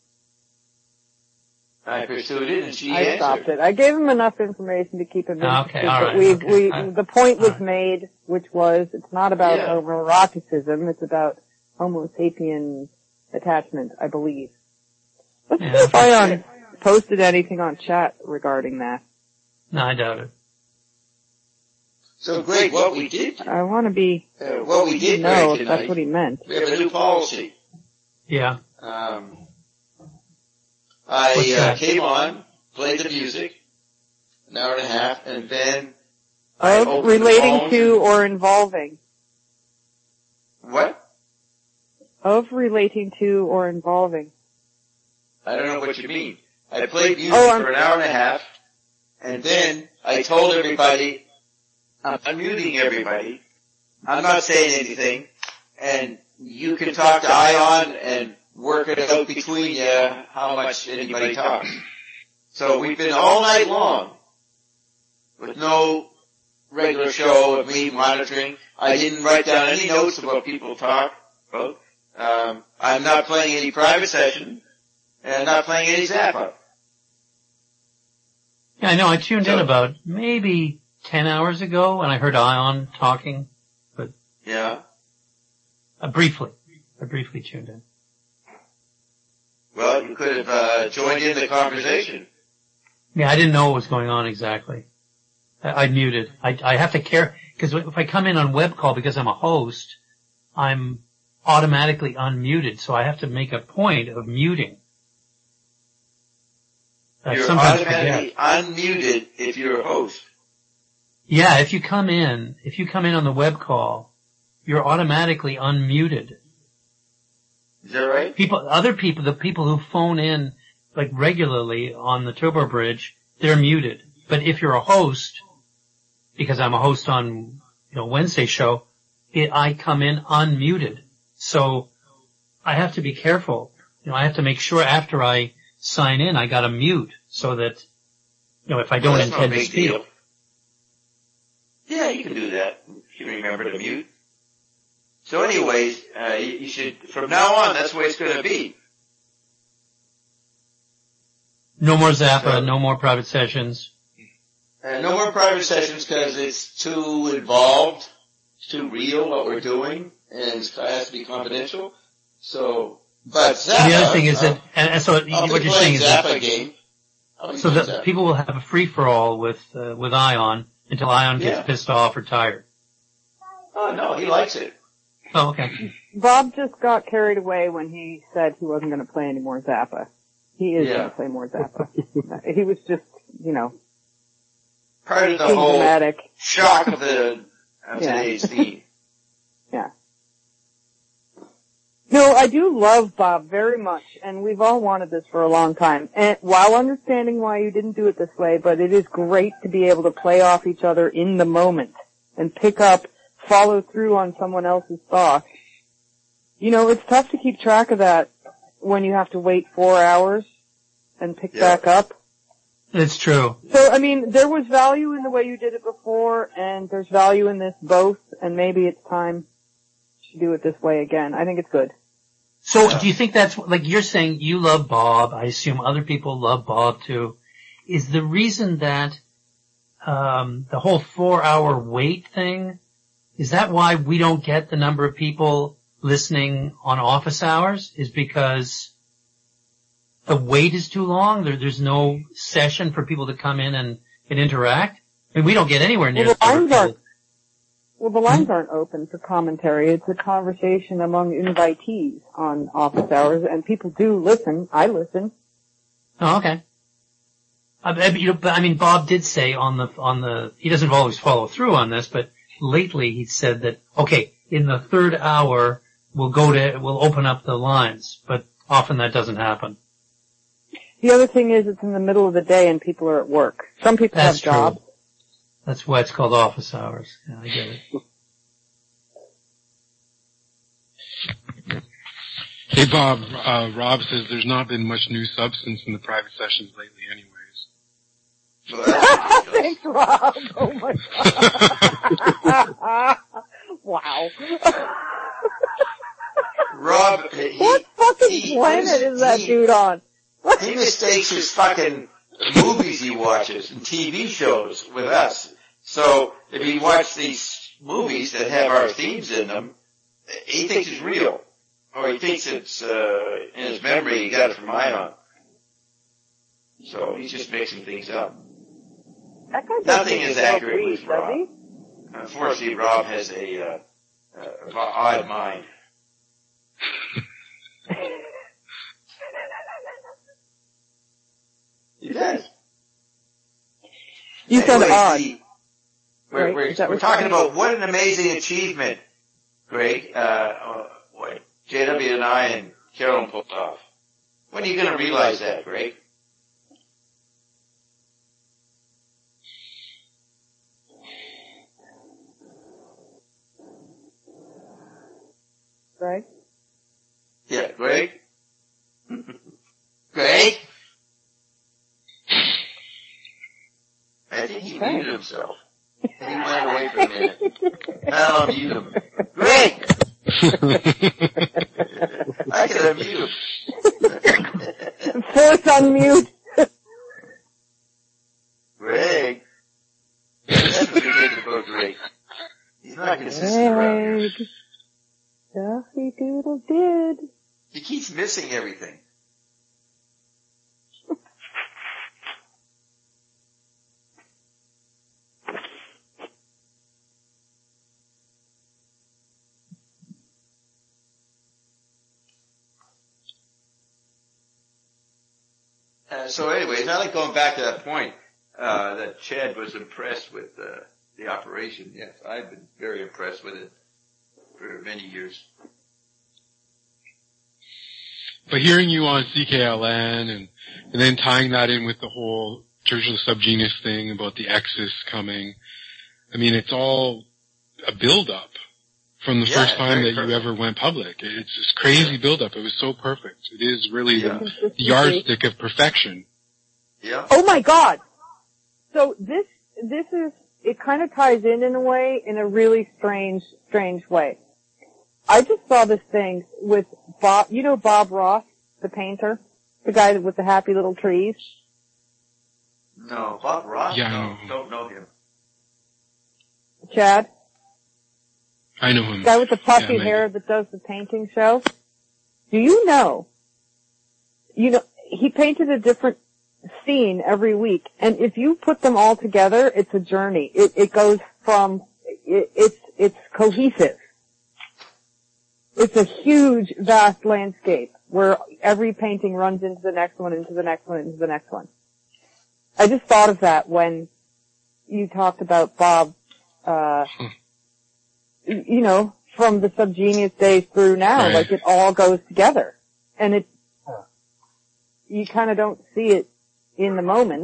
C: I pursued it and she
A: I
C: answered.
A: stopped it. I gave him enough information to keep him
E: Okay,
A: interested,
E: all
A: but
E: right,
A: we,
E: okay.
A: we,
E: I-
A: the point was
E: all right.
A: made, which was, it's not about
C: Yeah.
A: homoeroticism, it's about Homo sapien attachment, I believe. Let's
E: Yeah,
A: see if
E: that's
A: Ion posted anything on chat regarding that.
E: No, I doubt it.
C: So Greg, what we did,
A: I want to be,
C: uh, what we did,
A: know
C: Greg,
A: if that's
C: tonight,
A: what he meant.
C: we have a new policy.
E: Yeah.
C: Um, I
E: What's
C: uh,
E: that?
C: came on, played the music, an hour and a half, and then I
A: Of
C: opened the
A: relating
C: phones
A: to
C: and-
A: or involving.
C: What?
A: Of relating to or involving.
C: I don't know what you mean. I played music
A: Oh, I'm-
C: for an hour and a half, and then I told everybody, I'm unmuting everybody, I'm not saying anything, and you can talk to Ion and work it out between you how much anybody talks. So we've been all night long with no regular show of me monitoring. I didn't write down any notes about people talk about. Um, I'm not playing any private session, and I'm not playing any Zappa.
E: Yeah, I know. I tuned in
C: So-
E: about maybe ten hours ago, and I heard Ion talking, but
C: Yeah.
E: uh, briefly. I briefly tuned in.
C: Well, you could have uh, joined in the conversation.
E: Yeah, I didn't know what was going on exactly. I, I muted. I, I have to care, because if I come in on web call because I'm a host, I'm automatically unmuted, so I have to make a point of muting. I
C: You're
E: sometimes
C: automatically
E: forget.
C: unmuted if you're a host.
E: Yeah, if you come in, if you come in on the web call, you're automatically unmuted.
C: Is that right?
E: People, other people, the people who phone in like regularly on the Turbo Bridge, they're muted. But if you're a host, because I'm a host on, you know, Wednesday show, it, I come in unmuted. So I have to be careful. You know, I have to make sure after I sign in, I got to mute so that, you know, if I don't
C: Well, that's no
E: intend to
C: big
E: speak.
C: deal. Yeah, you can do that if you remember to mute. So anyways, uh, you, you should, from now on, that's the way it's going to be.
E: No more Zappa,
C: So-
E: no more private sessions.
C: Uh, no more private sessions because it's too involved, it's too real what we're doing, and it has to be confidential. So, but Zappa,
E: And the other thing is
C: uh,
E: that, and, and so
C: I'll
E: what
C: be
E: you're
C: playing
E: saying is that,
C: Zappa game. I'll be
E: so
C: playing
E: that
C: Zappa.
E: people will have a free for all with uh, with Ion until Ion gets
C: Yeah.
E: pissed off or tired.
C: Oh no, he likes it.
E: Oh, okay.
A: Bob just got carried away when he said he wasn't going to play any more Zappa. He is
C: Yeah.
A: going to play more Zappa. He was just, you know,
C: Part of the
A: being
C: whole
A: dramatic.
C: shock of the of
A: Yeah.
C: today's theme.
A: Yeah. No, I do love Bob very much, and we've all wanted this for a long time. And while understanding why you didn't do it this way, but it is great to be able to play off each other in the moment and pick up, follow through on someone else's thoughts. You know, it's tough to keep track of that when you have to wait four hours and pick
C: Yeah.
A: back up.
E: It's true.
A: So, I mean, there was value in the way you did it before, and there's value in this both, and maybe it's time to do it this way again. I think it's good.
E: So do you think that's, like you're saying you love Bob, I assume other people love Bob too. Is the reason that, um, the whole four hour wait thing, is that why we don't get the number of people listening on office hours? Is because the wait is too long? There, there's no session for people to come in and, and interact? I mean, we don't get anywhere near
A: Well, the
E: the number
A: lines
E: of
A: aren't,
E: people.
A: well, the lines aren't open for commentary. It's a conversation among invitees on office hours, and people do listen. I listen.
E: Oh, okay. I, I, you know, but, I mean, Bob did say on the, on the, he doesn't always follow through on this, but lately he said that, okay, in the third hour, we'll go to, we'll open up the lines, but often that doesn't happen.
A: The other thing is it's in the middle of the day and people are at work. Some people
E: That's
A: have jobs.
E: true. That's why it's called office hours. Yeah, I get it.
B: Hey Bob, uh, Rob says there's not been much new substance in the private sessions lately anyways.
C: Well,
A: Thanks, Rob. Oh my God. Wow.
C: Rob, he,
A: What fucking
C: he,
A: planet is that
C: he,
A: dude on?
C: He mistakes his fucking movies he watches and T V shows with us. So if he watches these movies that have our themes in them, he thinks it's real. Or he thinks it's, uh, in his memory, he got it from Ion. So he's just mixing things up.
A: That guy doesn't
C: Nothing
A: think
C: is
A: he's well
C: accurate
A: pleased,
C: with Rob.
A: does he?
C: Unfortunately, Rob has a, uh, uh, odd mind. He does.
A: You said
C: Anyways,
A: odd.
C: the- We're,
A: Right,
C: we're,
A: is that
C: we're
A: what
C: talking
A: you're saying?
C: about what an amazing achievement, Greg, uh, uh, what J W and I and Carolyn pulled off. When are you going to realize that, Greg?
A: Right?
C: Yeah, Greg? Greg? I think he
A: Okay.
C: muted himself. And he went away for a minute. Now I'll mute him. Greg! I can unmute him.
A: Force unmute.
C: Greg. That's what you're thinking about, Greg. He's not consistent around here.
A: Greg. Duffy Doodle did.
C: He keeps missing everything. Uh, so anyways, I like going back to that point, uh, that Chad was impressed with, uh, the operation. Yes, I've been very impressed with it for many years.
B: But hearing you on C K L N and, and then tying that in with the whole Church of the Subgenius thing about the Exus coming, I mean, it's all a build-up from the
C: Yeah,
B: first time
C: very
B: that you
C: perfect.
B: ever went public. It's this crazy build-up. It was so perfect. It is really
C: Yeah.
B: the, the yardstick of perfection.
C: Yeah.
A: Oh my God. So this, this is, it kind of ties in in a way, in a really strange, strange way. I just saw this thing with Bob, you know Bob Ross, the painter? The guy with the happy little trees?
C: No, Bob Ross?
B: Yeah, I
C: no,
B: know.
C: don't know him.
A: Chad?
B: I know him.
A: The guy with the puffy
B: Yeah,
A: hair that does the painting show? Do you know, you know, he painted a different scene every week, and if you put them all together, it's a journey. It, it goes from, it, it's, it's cohesive. It's a huge, vast landscape where every painting runs into the next one, into the next one, into the next one. I just thought of that when you talked about Bob, uh, you know, from the Subgenius days through now,
B: Right.
A: like it all goes together. And it, you kind of don't see it in the moment.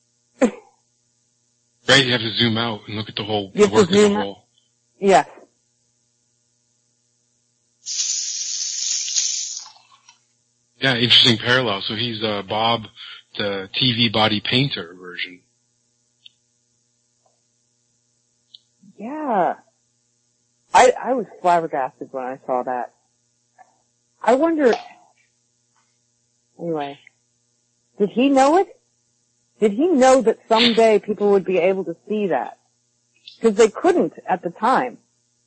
B: Right, you have to zoom out and look at the whole
A: You
B: the
A: have to
B: work as a
A: zoom out.
B: whole.
A: Yes.
B: Yeah, interesting parallel. So he's uh, Bob, the T V body painter version.
A: Yeah. I, I was flabbergasted when I saw that. I wonder, anyway, did he know it? Did he know that someday people would be able to see that? Because they couldn't at the time.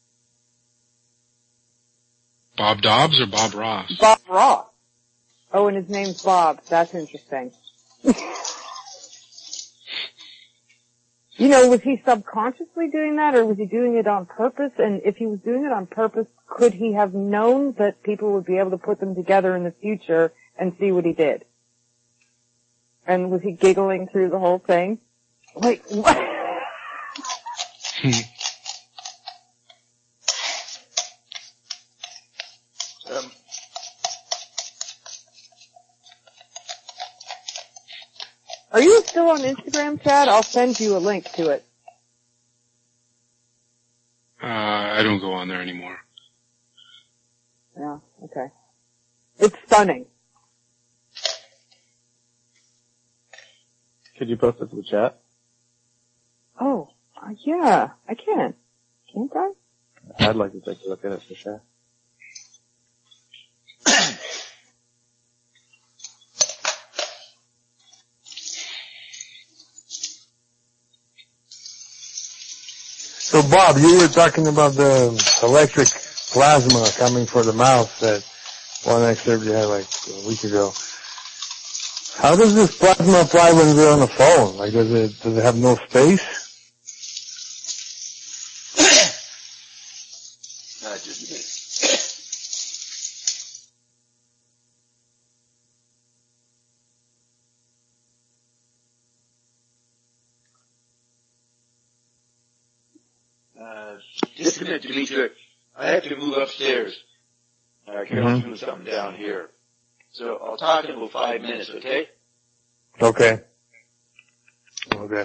B: Bob Dobbs or Bob Ross?
A: Bob Ross. Oh, and his name's Bob. That's interesting. You know, was he subconsciously doing that, or was he doing it on purpose? And if he was doing it on purpose, could he have known that people would be able to put them together in the future and see what he did? And was he giggling through the whole thing? Like, what?
C: um,
A: Are you still on Instagram, Chad? I'll send you a link to it.
B: Uh, I don't go on there anymore.
A: Yeah, okay. It's stunning.
F: Could you post it to the chat?
A: Oh, uh, yeah, I can. Can't I?
F: I'd like to take a look at it for sure.
G: So Bob, you were talking about the electric plasma coming for the mouth that one excerpt you had like a week ago. How does this plasma apply when you're on the phone? Like, does it, does it have no space?
C: uh, just me. Uh, just a minute, Dimitri. I have to move upstairs. Uh, Carol's doing something down here. So I'll talk in about five minutes, okay?
G: Okay. Okay.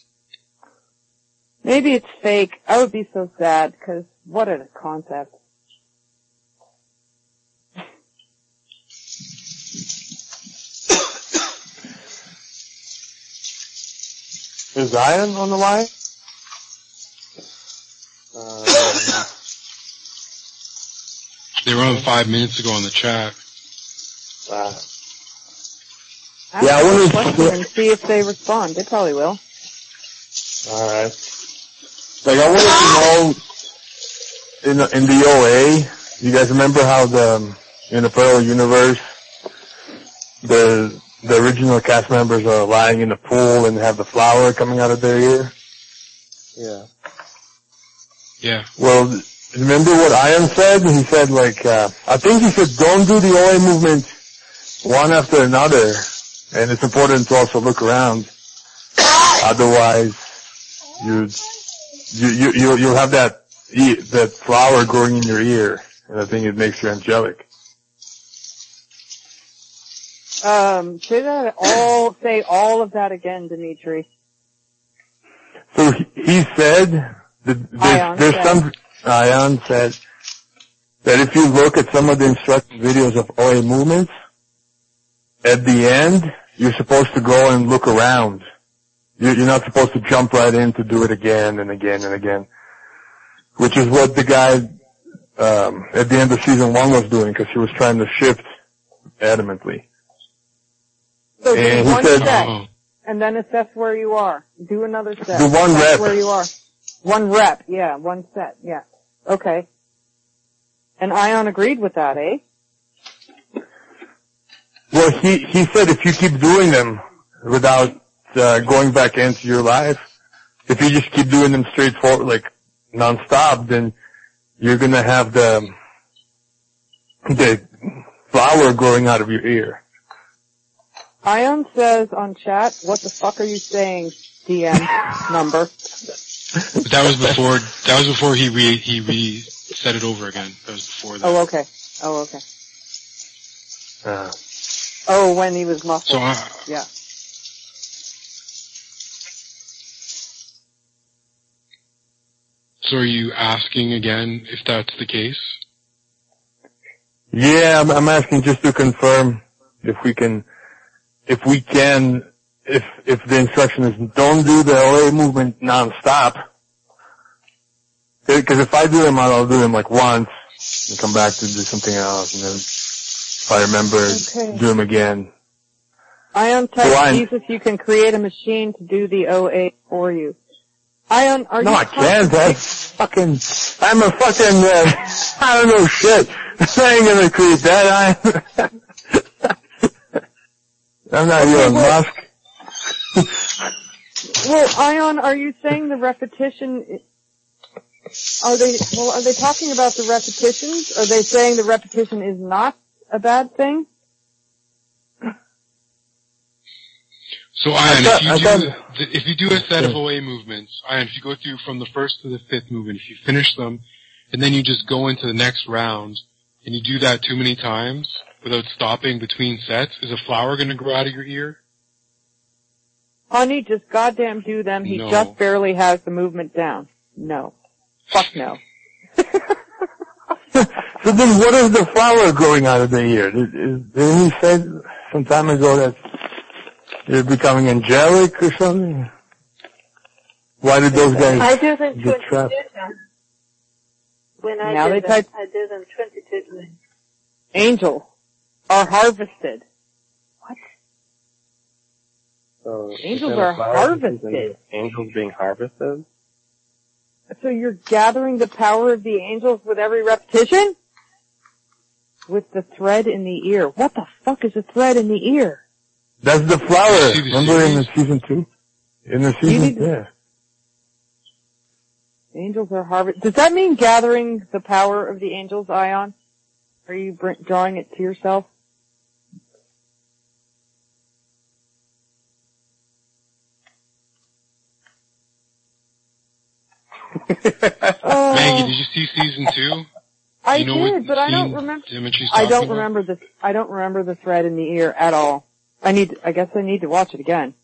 A: Maybe it's fake. I would be so sad, because what a concept.
G: Is Zion on the line?
F: Uh,
B: They were on five minutes ago on the chat.
F: uh,
A: Ask
G: Yeah, I
A: them a
G: wonder-
A: question and see if they respond. They probably will.
G: Alright. Like, I wanted to know, in the, in the O A, you guys remember how the, in the parallel universe, the, the original cast members are lying in the pool and have the flower coming out of their ear?
F: yeah.
B: Yeah.
G: Well, remember what Ian said? He said like, uh, I think he said don't do the O A movement one after another, and it's important to also look around. Otherwise, you, you, you, you, you'll have that, e- that flower growing in your ear, and I think it makes you angelic.
A: Um, say that all, say all of that again, Dimitri.
G: So he, he said, that
A: Ion
G: there's, there's
A: said.
G: some, Ion said, that if you look at some of the instruction videos of O A movements, at the end, you're supposed to go and look around. You're, you're not supposed to jump right in to do it again and again and again. Which is what the guy, um, at the end of season one was doing, because he was trying to shift adamantly.
A: So do
G: And he
A: one
G: said-
A: set,
B: Oh.
A: and then assess where you are. Do another set.
G: Do one
A: Assess
G: rep.
A: where you are. One rep, yeah, one set, yeah. Okay. And Ion agreed with that, eh?
G: Well, he, he said if you keep doing them without, uh, going back into your life, if you just keep doing them straight forward, like, non-stop, then you're gonna have the, the flower growing out of your ear.
A: Ion says on chat, what the fuck are you saying, D M number?
B: But that was before, that was before he re, he re set it over again. That was before that.
A: Oh, okay. Oh, okay.
G: Uh,
A: Oh, when he was muffled.
B: So I,
A: Yeah.
B: so are you asking again if that's the case?
G: yeah, I'm, I'm asking just to confirm if we can, if we can, if, if the instruction is don't do the O A movement non-stop. Because if I do them, I'll do them like once and come back to do something else, and then if I remember,
A: Okay.
G: do them again.
A: Ion
G: So
A: type
G: I'm-
A: sees if you can create a machine to do the O A for you. Ion, are
G: No,
A: you
G: I can't.
A: contemplating-
G: That's fucking, I'm a fucking, uh, I don't know shit. I ain't gonna create that. I, I'm not
A: Okay,
G: Elon
A: well-
G: Musk.
A: Well, Ion, are you saying the repetition, are they, well, are they talking about the repetitions? Are they saying the repetition is not a bad thing?
B: So, Ian,
G: I thought-
B: if you
G: I
B: do
G: thought-
B: the, if you do a set of O A movements, Ian, if you go through from the first to the fifth movement, if you finish them, and then you just go into the next round, and you do that too many times without stopping between sets, is a flower going to grow out of your ear?
A: Honey, just goddamn do them. He
B: No.
A: just barely has the movement down. No. Fuck no.
G: So then what is the flower growing out of the ear? Did, is, didn't he say some time ago that you're becoming angelic or something? Why did those guys
H: I do them
G: get
H: twenty-two
G: trapped?
H: times. When I
A: Now
H: do
A: they
H: them,
A: type-
H: I do them twenty-two times.
A: Angels are harvested. What?
F: So
A: Angels
F: instead of
A: are
F: flowers,
A: harvested.
F: Angels being harvested?
A: So you're gathering the power of the angels with every repetition? With the thread in the ear. What the fuck is a thread in the ear?
G: That's the flower.
B: See the
G: Remember in the
B: series?
G: season two? In the
A: You
G: season,
A: need to-
G: yeah.
A: Angels are harvested. Does that mean gathering the power of the angels, Ion? Are you br- drawing it to yourself? Uh,
B: Maggie, did you see season two?
A: I
B: you know
A: did,
B: what
A: but I don't
B: scene
A: remember.
B: Dimitri's
A: I
B: talking
A: don't
B: about?
A: remember the. I don't remember the thread in the ear at all. I need. I guess I need to watch it again.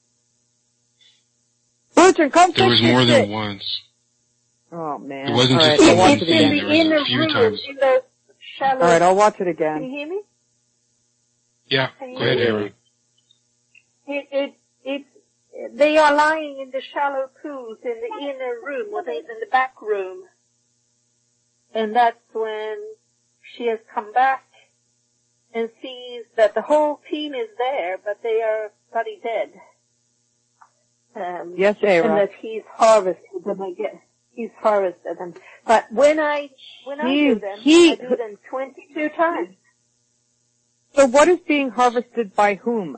A: Bertrand, come
B: There was
A: fix
B: more
A: this
B: than
A: shit.
B: once.
A: Oh man!
B: It wasn't
A: All
B: just
A: right,
B: the
A: I'll
B: one
A: watch
H: It's
A: it
B: scene,
H: in
A: again.
B: there
H: the
B: was
H: inner
B: a few
H: room,
B: times.
H: in the shallow.
A: All right, I'll watch it
H: Can
A: again.
H: you hear me?
B: Yeah,
H: Can you
B: go ahead,
H: hear
B: Harry.
H: It, it, it, they are lying in the shallow pools in the inner room, or they, in the back room. And that's when she has come back and sees that the whole team is there, but they are bloody dead. Um,
A: Yes,
H: and
A: Ara.
H: that he's harvested them again. He's harvested them. But when I, when I do
A: He-
H: them,
A: he-
H: I do them twenty-two times.
A: So what is being harvested by whom?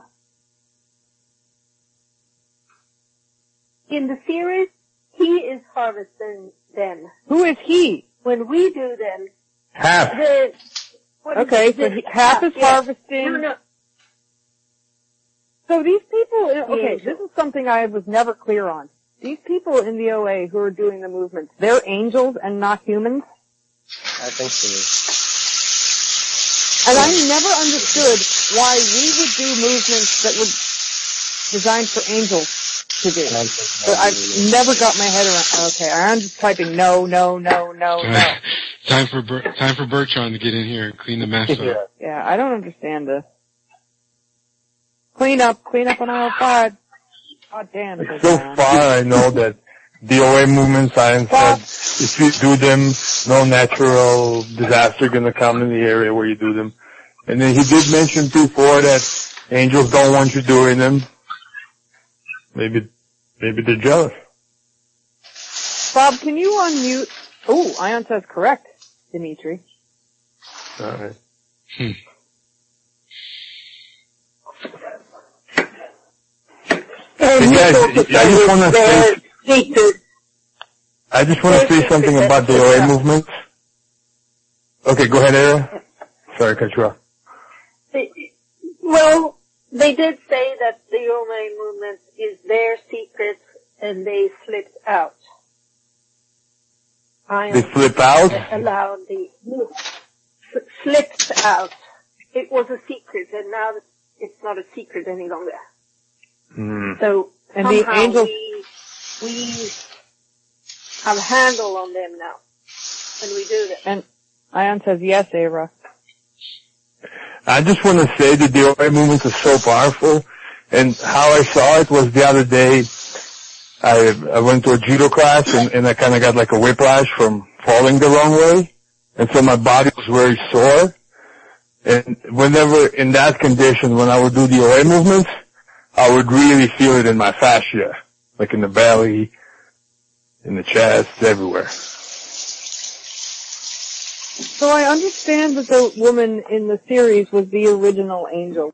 H: In the series, he is harvesting them.
A: Who is he?
H: When we do them,
G: Half.
H: the, what is
A: Okay,
H: it?
A: so
H: The-
A: he, half is
H: yeah.
A: harvesting.
H: No, no.
A: So these people, okay,
H: angels.
A: this is something I was never clear on. These people in the O A who are doing the movements, they're angels and not humans?
F: I think so.
A: And I never understood why we would do movements that were designed for angels to do. But I've never got my head around, okay, I'm just typing no, no, no, no, no.
B: Time, time for Ber- time for Bertrand to get in here and clean the mess
F: Yeah.
B: up.
A: Yeah, I don't understand this. Clean up, clean up on aisle five. God damn it.
G: So far, I know that the O A movements, I said, if you do them, no natural disaster gonna come in the area where you do them. And then he did mention before that angels don't want you doing them. Maybe, maybe they're jealous.
A: Bob, can you unmute? Oh, Ion says correct, Dimitri.
G: Alright.
B: Hmm.
G: Hey guys, I just wanna say, I just wanna say something about the O A movements. Okay, go ahead, Era. Sorry, cut you off.
H: They, well, they did say that the O M A movement is their secret and they slipped out. I
G: They flip out?
H: allowed the, slipped out. It was a secret and now it's not a secret any longer.
G: Hmm.
H: So
A: And the
H: somehow
A: angels-
H: we, we have a handle on them now when we do that.
A: And Ion says yes, Ara.
G: I just want to say that the O A movements are so powerful, and how I saw it was the other day, I, I went to a judo class, and, and I kind of got like a whiplash from falling the wrong way, and so my body was very sore, and whenever in that condition, when I would do the O A movements, I would really feel it in my fascia, like in the belly, in the chest, everywhere.
A: So I understand that the woman in the series was the original angel.